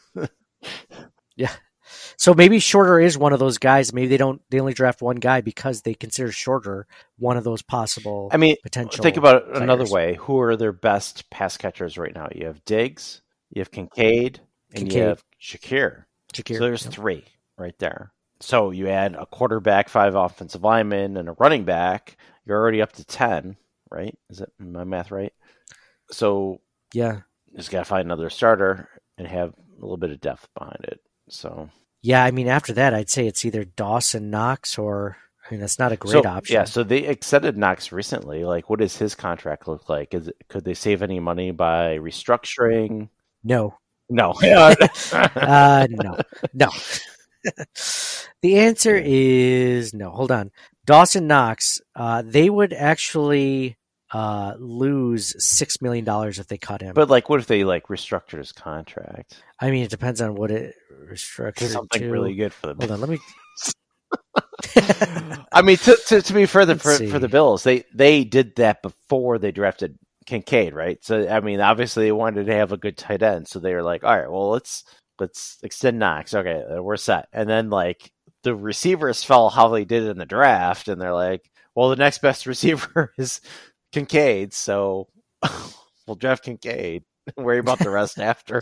Yeah. So maybe Shorter is one of those guys. Maybe they don't. They only draft one guy because they consider Shorter one of those possible. I mean, potential. think about it another players. way. Who are their best pass catchers right now? You have Diggs, you have Kincaid, and Kincaid. you have Shakir. Shakir, So there's yep. three right there. So you add a quarterback, five offensive linemen, and a running back. You're already up to ten, right? Is it my math right? So Yeah. you just got to find another starter and have a little bit of depth behind it. So Yeah, I mean, after that, I'd say it's either Dawson Knox or, I mean, that's not a great so, option. Yeah, so they extended Knox recently. Like, what does his contract look like? Is it, could they save any money by restructuring? No. No. uh, no. No. The answer is no. Hold on. Dawson Knox, uh, they would actually uh, lose six million dollars if they cut him. But, like, what if they, like, restructured his contract? I mean, it depends on what it restructured Something to. really good for them. Hold on, let me. I mean, to, to, to be fair, the, for, Let's for the see. Bills, they, they did that before they drafted Kincaid, right? So, I mean, obviously they wanted to have a good tight end. So they were like, all right, well, let's let's extend Knox. Okay, uh, we're set. And then, like, the receivers fell how they did in the draft. And they're like, well, the next best receiver is Kincaid. So we'll draft Kincaid. Worry about the rest after.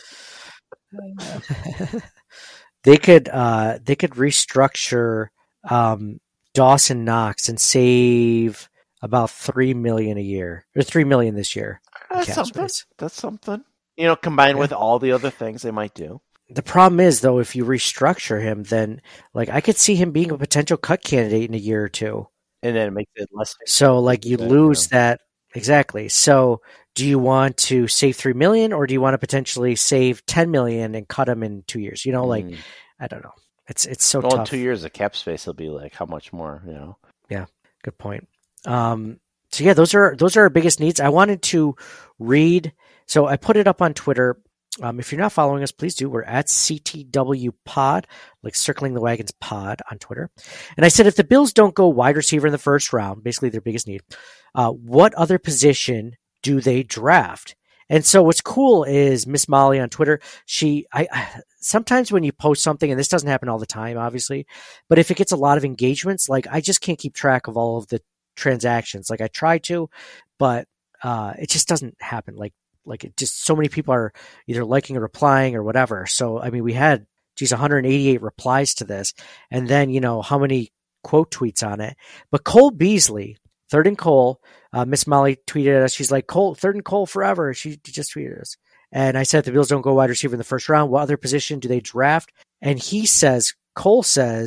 They could uh, they could restructure um, Dawson Knox and save about three million a year or three million this year. in That's cap something. space. That's something. You know, combined Yeah. with all the other things they might do. The problem is, though, if you restructure him, then like I could see him being a potential cut candidate in a year or two. And then it makes it less. So like you Yeah, lose that exactly. So do you want to save three million or do you want to potentially save ten million and cut him in two years? You know, like Mm. I don't know. It's it's so Well, in tough. two years, the cap space will be like how much more? You know. Yeah, good point. Um, so yeah, those are those are our biggest needs. I wanted to read. So I put it up on Twitter. Um, if you're not following us, please do. We're at C T W Pod, like Circling the Wagons Pod on Twitter. And I said, if the Bills don't go wide receiver in the first round, basically their biggest need, uh, what other position do they draft? And so what's cool is Miss Molly on Twitter. She, I, I sometimes when you post something, and this doesn't happen all the time, obviously, but if it gets a lot of engagements, like I just can't keep track of all of the transactions. Like I try to, but uh, it just doesn't happen. Like, like it just so many people are either liking or replying or whatever. So, I mean, we had, geez, one hundred eighty-eight replies to this. And then, you know, how many quote tweets on it. But Cole Beasley, Third and Cole, uh, Miss Molly tweeted at us. She's like, Cole, third and Cole forever. She just tweeted us. And I said, if the Bills don't go wide receiver in the first round, what other position do they draft? And he says, Cole says,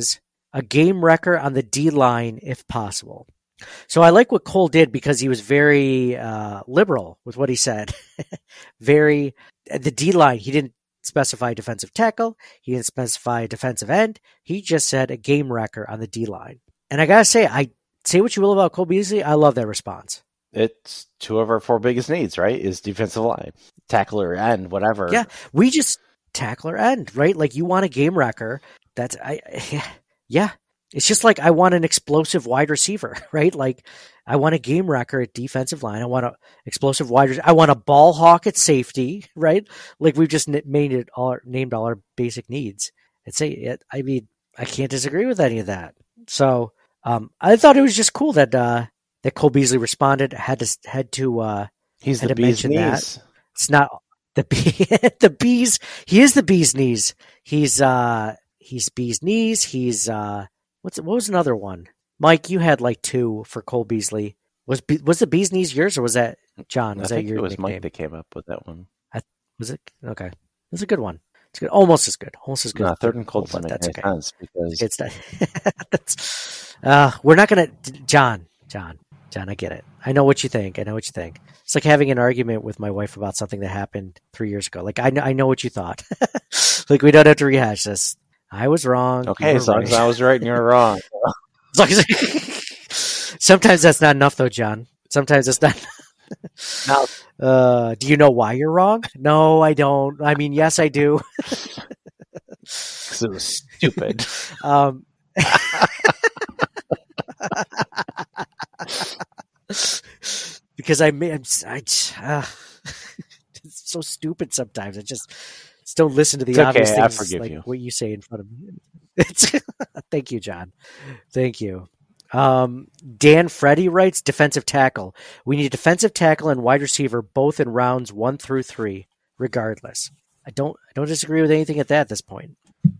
a game wrecker on the D line if possible. So I like what Cole did because he was very uh, liberal with what he said. very the D line. He didn't specify defensive tackle. He didn't specify defensive end. He just said a game wrecker on the D line. And I gotta say, I say what you will about Cole Beasley. I love that response. It's two of our four biggest needs, right? Is defensive line, tackler, end, whatever. Yeah, we just tackler end, right? Like you want a game wrecker. That's I. Yeah, it's just like I want an explosive wide receiver, right? Like I want a game wrecker at defensive line. I want an explosive wide receiver. I want a ball hawk at safety, right? Like we've just made it all named all our basic needs. And say it. I mean, I can't disagree with any of that. So um, I thought it was just cool that uh, that Cole Beasley responded. Had to had to. Uh, He's had the to bee's mention knees. That. It's not the bee. the bees. He is the bee's knees. He's uh he's bee's knees. He's uh what's what was another one? Mike, you had like two for Cole Beasley. Was was the bee's knees yours or was that John? Was I that think your it was nickname? Mike that came up with that one. I, was it okay? It's a good one. It's good. Almost as good. Almost as good. No, as third and Cole but doesn't make that's any okay. sense because It's that. that's, uh, we're not gonna. John. John. John. I get it. I know what you think. I know what you think. It's like having an argument with my wife about something that happened three years ago. Like I know. I know what you thought. Like we don't have to rehash this. I was wrong. okay, as long right. as I was right and you're wrong. As long as sometimes that's not enough, though, John. Sometimes it's not. Now, uh, do you know why you're wrong? No, I don't. I mean, yes, I do. Because it was stupid. um, because I made, I, uh, it's so stupid sometimes. I just, just don't listen to the It's obvious okay, I things forgive like you. what you say in front of me. It's, thank you, John. Thank you. Um, Dan Freddy writes defensive tackle. We need a defensive tackle and wide receiver both in rounds one through three, regardless. I don't I don't disagree with anything at that at this point.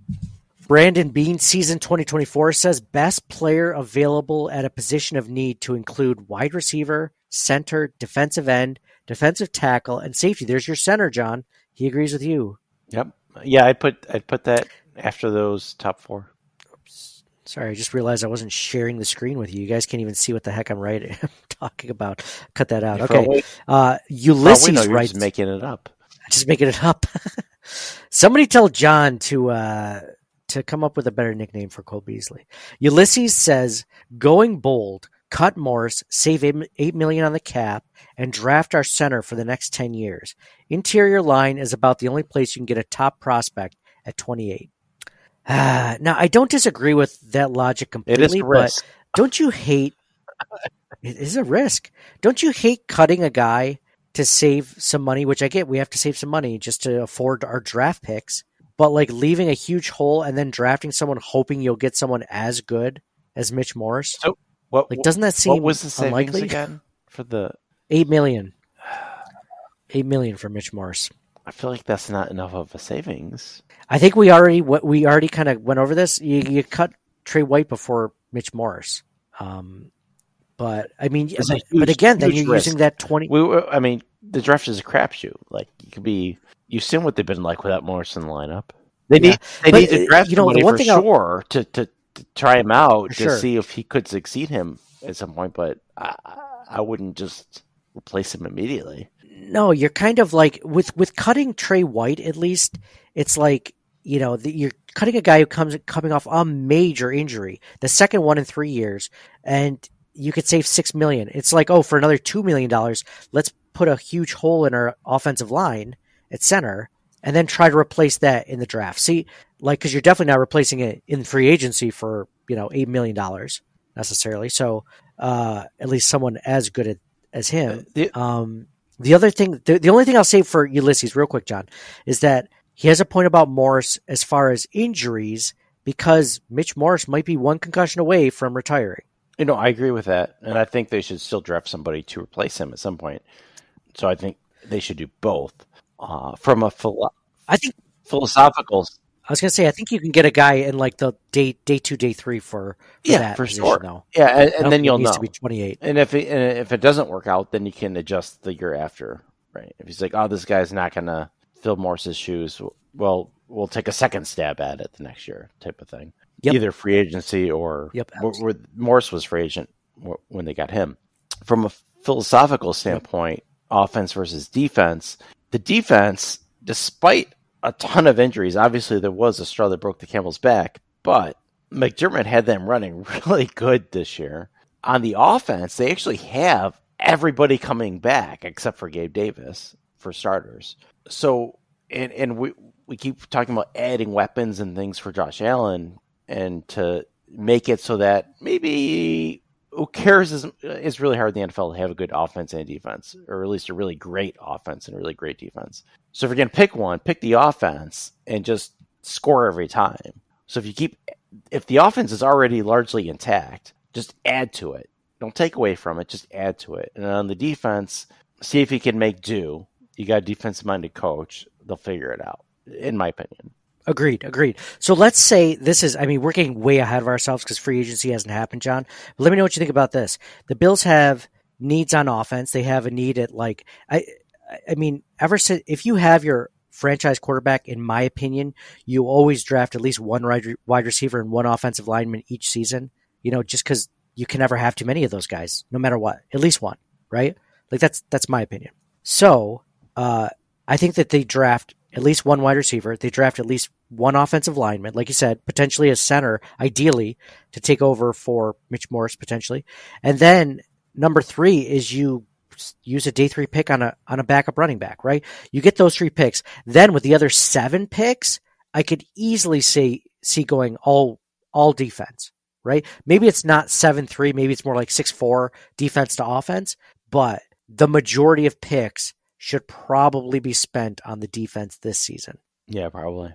Brandon Bean season twenty twenty-four says best player available at a position of need to include wide receiver, center, defensive end, defensive tackle, and safety. There's your center, John. He agrees with you. Yep. Yeah, I put I'd put that after those top four. Sorry, I just realized I wasn't sharing the screen with you. You guys can't even see what the heck I'm writing. I'm talking about. Cut that out. Yeah, for all okay. we- Uh, For all we Ulysses know, you're writes. just making it up. Just making it up. Somebody tell John to uh, to come up with a better nickname for Cole Beasley. Ulysses says, going bold, cut Morse, save eight, eight million on the cap, and draft our center for the next ten years. Interior line is about the only place you can get a top prospect at twenty-eight. Uh, now, I don't disagree with that logic It completely, is a but risk. don't you hate it is a risk. Don't you hate cutting a guy to save some money, which I get, we have to save some money just to afford our draft picks, but like leaving a huge hole and then drafting someone hoping you'll get someone as good as Mitch Morse? So what Like, doesn't that seem what was the savings unlikely? again for the? Eight million. Eight million for Mitch Morse. I feel like that's not enough of a savings. I think we already what we already kind of went over this. You, you cut Trey White before Mitch Morse, um, but I mean, It's a but, huge- but again, then huge you're risk. using that twenty. We, were- I mean, the draft is a crapshoot. Like you could be, you've seen what they've been like without Morris in the lineup. They Yeah. need, they But, need to uh, draft you know, the somebody one for thing I'll- sure to, to to try him out For to sure. see if he could succeed him at some point. But I, I wouldn't just replace him immediately. No, you're kind of like with with cutting Trey White. At least it's like you know the, you're cutting a guy who comes coming off a major injury, the second one in three years, and you could save six million. It's like, oh, for another two million dollars, let's put a huge hole in our offensive line at center, and then try to replace that in the draft. See, like because you're definitely not replacing it in free agency for you know eight million dollars necessarily. So uh, at least someone as good at, as him. The- Um, the other thing, the, the only thing I'll say for Ulysses, real quick, John, is that he has a point about Morris as far as injuries because Mitch Morris might be one concussion away from retiring. You know, I agree with that, and I think they should still draft somebody to replace him at some point. So I think they should do both. Uh, from a philo- I think philosophical, I was gonna say I think you can get a guy in like the day day two, day three for, for yeah, that for position, sure. though. Yeah, and, I don't and then think you'll it needs know. to be twenty-eight. And if it, and if it doesn't work out, then you can adjust the year after, right? If he's like, oh, this guy's not going to fill Morse's shoes, well, we'll take a second stab at it the next year, type of thing. Yep. either free agency or yep. where, where Morris was free agent when they got him. From a philosophical standpoint, yep. offense versus defense, the defense, despite a ton of injuries, obviously there was a straw that broke the camel's back, but McDermott had them running really good this year. On the offense, they actually have everybody coming back except for Gabe Davis for starters. So, and, and we, we keep talking about adding weapons and things for Josh Allen and to make it so that maybe who cares is, it's really hard in the N F L to have a good offense and defense, or at least a really great offense and a really great defense. So if you're going to pick one, pick the offense and just score every time. So if you keep, if the offense is already largely intact, just add to it. Don't take away from it, just add to it. And on the defense, see if you can make do. You got a defensive-minded coach, they'll figure it out, in my opinion. Agreed, agreed. So let's say this is, I mean, we're getting way ahead of ourselves because free agency hasn't happened, John. But let me know what you think about this. The Bills have needs on offense. They have a need at, like, I I mean, ever since, if you have your franchise quarterback, in my opinion, you always draft at least one wide receiver and one offensive lineman each season, you know, just because you can never have too many of those guys, no matter what. At least one, right? Like, that's that's my opinion. So uh, I think that they draft at least one wide receiver. They draft at least one offensive lineman, like you said, potentially a center, ideally, to take over for Mitch Morris, potentially. And then number three is you use a day three pick on a on a backup running back, right? You get those three picks. Then with the other seven picks, I could easily see see going all all defense, right? Maybe it's not seven three, maybe it's more like six four defense to offense, but the majority of picks should probably be spent on the defense this season. Yeah, probably.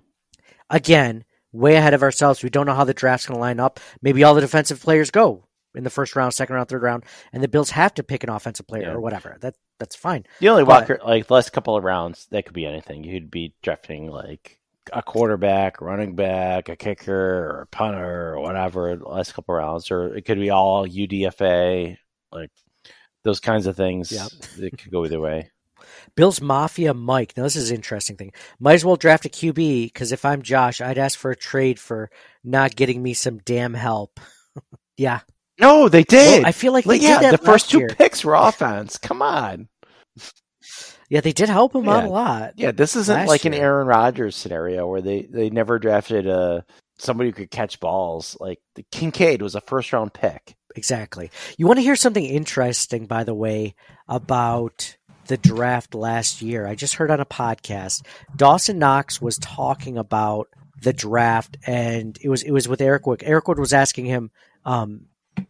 Again, way ahead of ourselves. We don't know how the draft's going to line up. Maybe all the defensive players go in the first round, second round, third round, and the Bills have to pick an offensive player yeah. or whatever. That That's fine. The only but, Walker, like the last couple of rounds, that could be anything. You'd be drafting like a quarterback, running back, a kicker, or a punter, or whatever, the last couple of rounds. Or it could be all U D F A, like those kinds of things. Yep. It could go either way. Bills Mafia Mike. Now, this is an interesting thing. Might as well draft a Q B, because if I'm Josh, I'd ask for a trade for not getting me some damn help. yeah. No, they did. Well, I feel like they yeah, did that the first two year. picks were offense. Come on. Yeah, they did help him yeah. out a lot. Yeah, this isn't like year. an Aaron Rodgers scenario where they, they never drafted a, somebody who could catch balls. Like the Kincaid was a first-round pick. Exactly. You want to hear something interesting, by the way, about the draft last year? I just heard on a podcast, Dawson Knox was talking about the draft, and it was it was with Eric Wood. Eric Wood was asking him, um,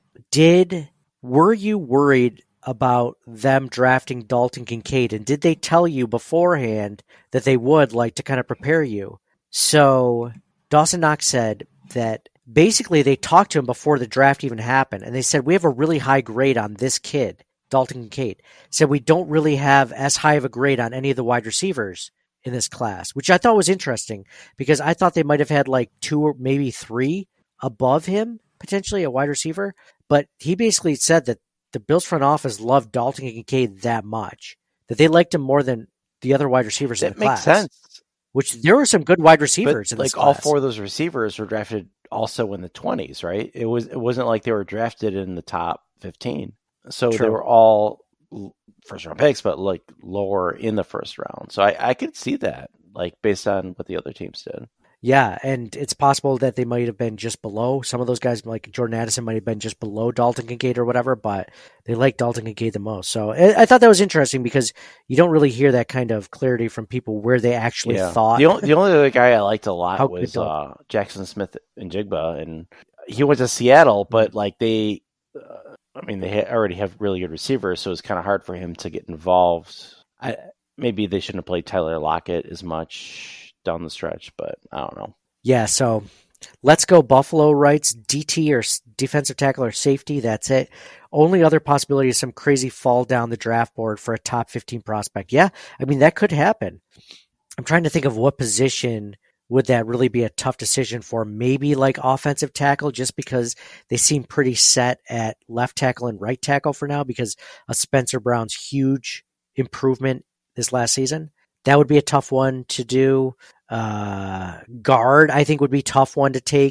did were you worried about them drafting Dalton Kincaid, and did they tell you beforehand that they would, like, to kind of prepare you? So Dawson Knox said that basically they talked to him before the draft even happened, and they said, we have a really high grade on this kid, Dalton Kincaid. Said we don't really have as high of a grade on any of the wide receivers in this class, which I thought was interesting because I thought they might have had like two or maybe three above him, potentially a wide receiver. But he basically said that the Bills front office loved Dalton Kincaid that much, that they liked him more than the other wide receivers that in the class. That makes sense. Which there were some good wide receivers but, in like this class. All four of those receivers were drafted also in the twenties, right? It was it wasn't like they were drafted in the top fifteen. So True. They were all first round picks, but like lower in the first round. So I, I could see that, like based on what the other teams did. Yeah, and it's possible that they might have been just below. Some of those guys, like Jordan Addison, might have been just below Dalton Kincaid or whatever, but they like Dalton Kincaid the most. So I, I thought that was interesting because you don't really hear that kind of clarity from people where they actually yeah. thought. The only, the only other guy I liked a lot How was uh, Jackson Smith and Jigba, and he went to Seattle, but like they, uh, I mean, they ha- already have really good receivers, so it's kind of hard for him to get involved. I, maybe they shouldn't have played Tyler Lockett as much down the stretch, but I don't know. Yeah, so let's go Buffalo writes D T or defensive tackle or safety. That's it. Only other possibility is some crazy fall down the draft board for a top fifteen prospect. Yeah, I mean, that could happen. I'm trying to think of what position would that really be a tough decision for. Maybe like offensive tackle, just because they seem pretty set at left tackle and right tackle for now because of Spencer Brown's huge improvement this last season. That would be a tough one to do. Uh, guard, I think, would be a tough one to take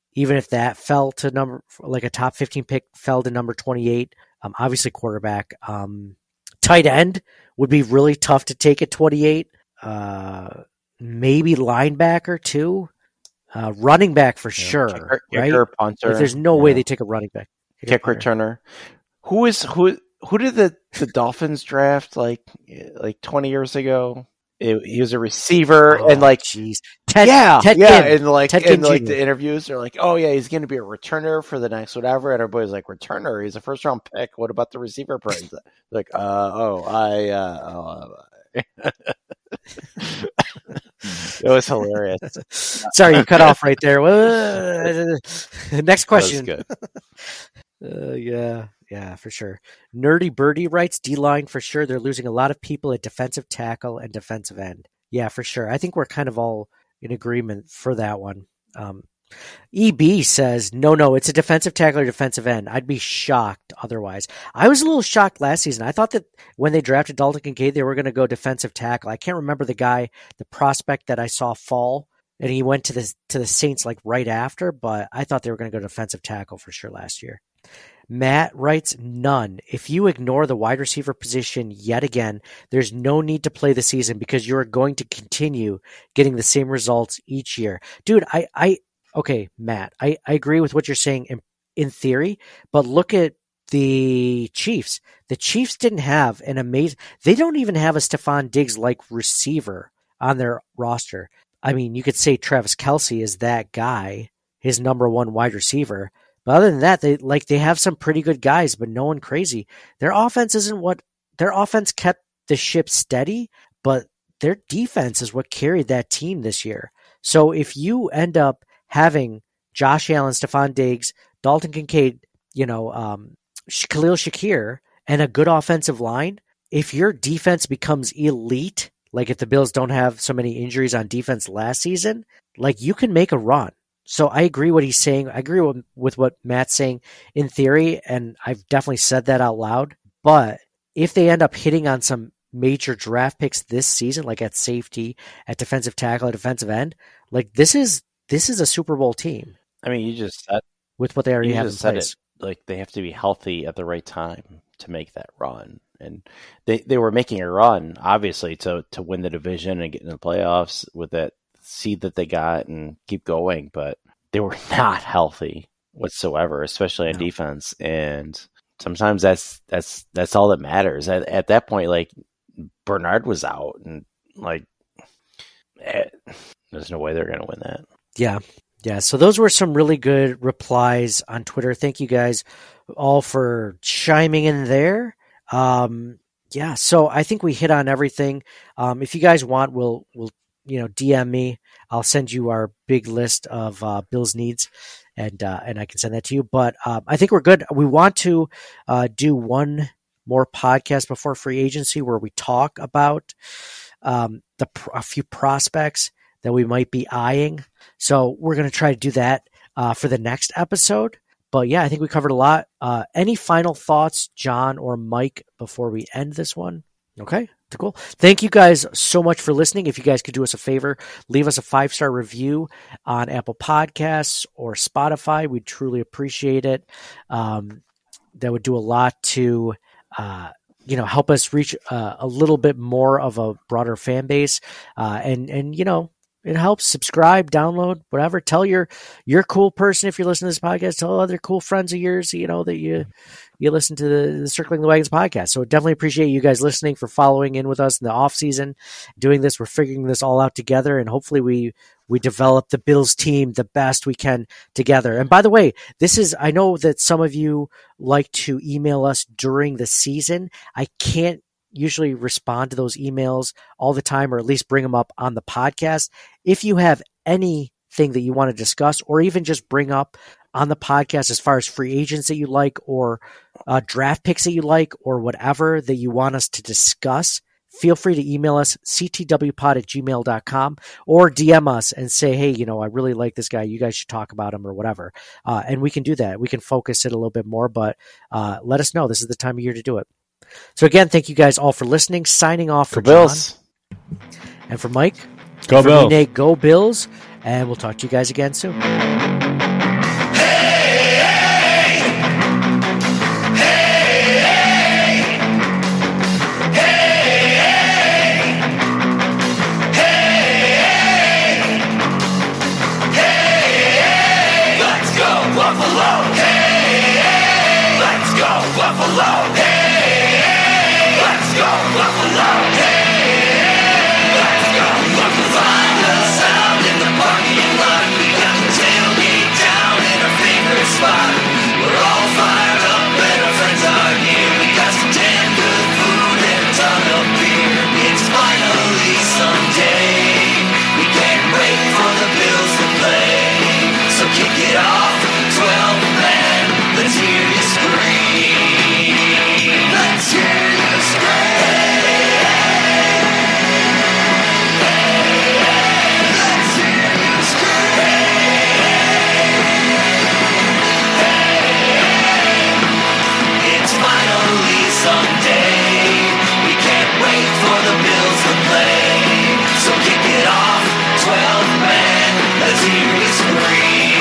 even if that fell to number, like a top fifteen pick fell to number twenty-eight, um, obviously quarterback, um, tight end would be really tough to take at twenty-eight. Uh, maybe linebacker too. Uh, running back for yeah, sure, kicker, right? Kicker, punter. Like, there's no yeah. way they take a running back. Kicker, kick returner. Who is who? Who did the, the Dolphins draft like like twenty years ago? It, he was a receiver, oh, and like, jeez, Ted, yeah, Ted yeah, Ginn. and like, Ted and like Junior the interviews are like, oh yeah, he's going to be a returner for the next whatever, and everybody's like, returner? He's a first round pick. What about the receiver price? Like, uh, oh, I, uh, oh, uh, it was hilarious. Sorry, you cut off right there. Next question. That was good. Uh, yeah, yeah, for sure. Nerdy Birdie writes, D-line for sure. They're losing a lot of people at defensive tackle and defensive end. Yeah, for sure. I think we're kind of all in agreement for that one. Um, E B says, no, no, it's a defensive tackle or defensive end. I'd be shocked otherwise. I was a little shocked last season. I thought that when they drafted Dalton Kincaid, they were going to go defensive tackle. I can't remember the guy, the prospect that I saw fall, and he went to the, to the Saints like right after, but I thought they were going to go defensive tackle for sure last year. Matt writes, none. If you ignore the wide receiver position yet again, there's no need to play the season because you're going to continue getting the same results each year. Dude, I, I, okay, Matt, I, I agree with what you're saying in, in theory, but look at the Chiefs. The Chiefs didn't have an amazing, they don't even have a Stephon Diggs-like receiver on their roster. I mean, you could say Travis Kelce is that guy, his number one wide receiver. But other than that, they like they have some pretty good guys, but no one crazy. Their offense isn't what their offense kept the ship steady, but their defense is what carried that team this year. So if you end up having Josh Allen, Stephon Diggs, Dalton Kincaid, you know, um, Khalil Shakir, and a good offensive line, if your defense becomes elite, like if the Bills don't have so many injuries on defense last season, like you can make a run. So I agree what he's saying. I agree with, with what Matt's saying in theory, and I've definitely said that out loud. But if they end up hitting on some major draft picks this season, like at safety, at defensive tackle, at defensive end, like this is this is a Super Bowl team. I mean, you just said with what they already you have just in said place. It, like they have to be healthy at the right time to make that run, and they they were making a run obviously to to win the division and get in the playoffs with that seed that they got and keep going, but they were not healthy whatsoever, especially on no. defense. And sometimes that's that's that's all that matters. At, at that point, like Bernard was out, and like eh, there's no way they're going to win that. Yeah, yeah. So those were some really good replies on Twitter. Thank you guys all for chiming in there. Um, yeah, so I think we hit on everything. Um, if you guys want, we'll we'll. you know, D M me. I'll send you our big list of uh, Bill's needs, and uh, and I can send that to you. But um, I think we're good. We want to uh, do one more podcast before free agency where we talk about um, the a few prospects that we might be eyeing. So we're going to try to do that uh, for the next episode. But yeah, I think we covered a lot. Uh, any final thoughts, John or Mike, before we end this one? Okay. Cool. Thank you guys so much for listening. If you guys could do us a favor, leave us a five-star review on Apple Podcasts or Spotify. We'd truly appreciate it. Um, that would do a lot to, uh, you know, help us reach uh, a little bit more of a broader fan base. Uh, and, and, you know, it helps. Subscribe, download, whatever. Tell your, your cool person, if you're listening to this podcast, tell other cool friends of yours, you know, that you, you listen to the, the Circling the Wagons podcast. So definitely appreciate you guys listening, for following in with us in the off season, doing this. We're figuring this all out together, and hopefully we, we develop the Bills team the best we can together. And by the way, this is, I know that some of you like to email us during the season. I can't usually respond to those emails all the time, or at least bring them up on the podcast. If you have anything that you want to discuss, or even just bring up on the podcast as far as free agents that you like, or uh, draft picks that you like, or whatever that you want us to discuss, feel free to email us, c t w pod at gmail dot com, or D M us and say, hey, you know, I really like this guy. You guys should talk about him, or whatever. Uh, and we can do that. We can focus it a little bit more, but uh, let us know. This is the time of year to do it. So again, thank you guys all for listening. Signing off for Go Bills. John and for Mike. Go for Bills. Me, Nate, go Bills. and we'll talk to you guys again soon. Buffalo, hey, let's go Buffalo, hey, let's go Buffalo. Find us out in the parking lot. We got the tailgate down in our favorite spot. We're all fired up and our friends are here. We got some damn good food and a ton of beer. It's finally Sunday. We can't wait for the Bills to play. So kick it off, twelve men. Let's hear you scream. Let's hear you scream. Let's hear you scream. It's finally Sunday. We can't wait for the Bills to play. So kick it off, twelve men. Let's hear you scream.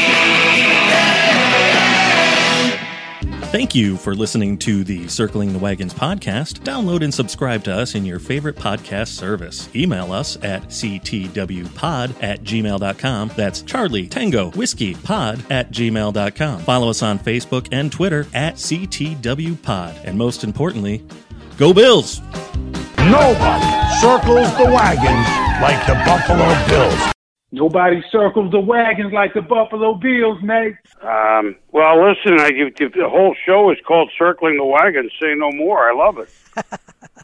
Thank you for listening to the Circling the Wagons podcast. Download and subscribe to us in your favorite podcast service. Email us at c t w pod at gmail dot com. That's Charlie Tango Whiskey Pod at gmail dot com. Follow us on Facebook and Twitter at C T W Pod. And most importantly, go Bills! Nobody circles the wagons like the Buffalo Bills. Nobody circles the wagons like the Buffalo Bills, Nate. Um, well, listen, I, you, the whole show is called Circling the Wagons. Say no more. I love it.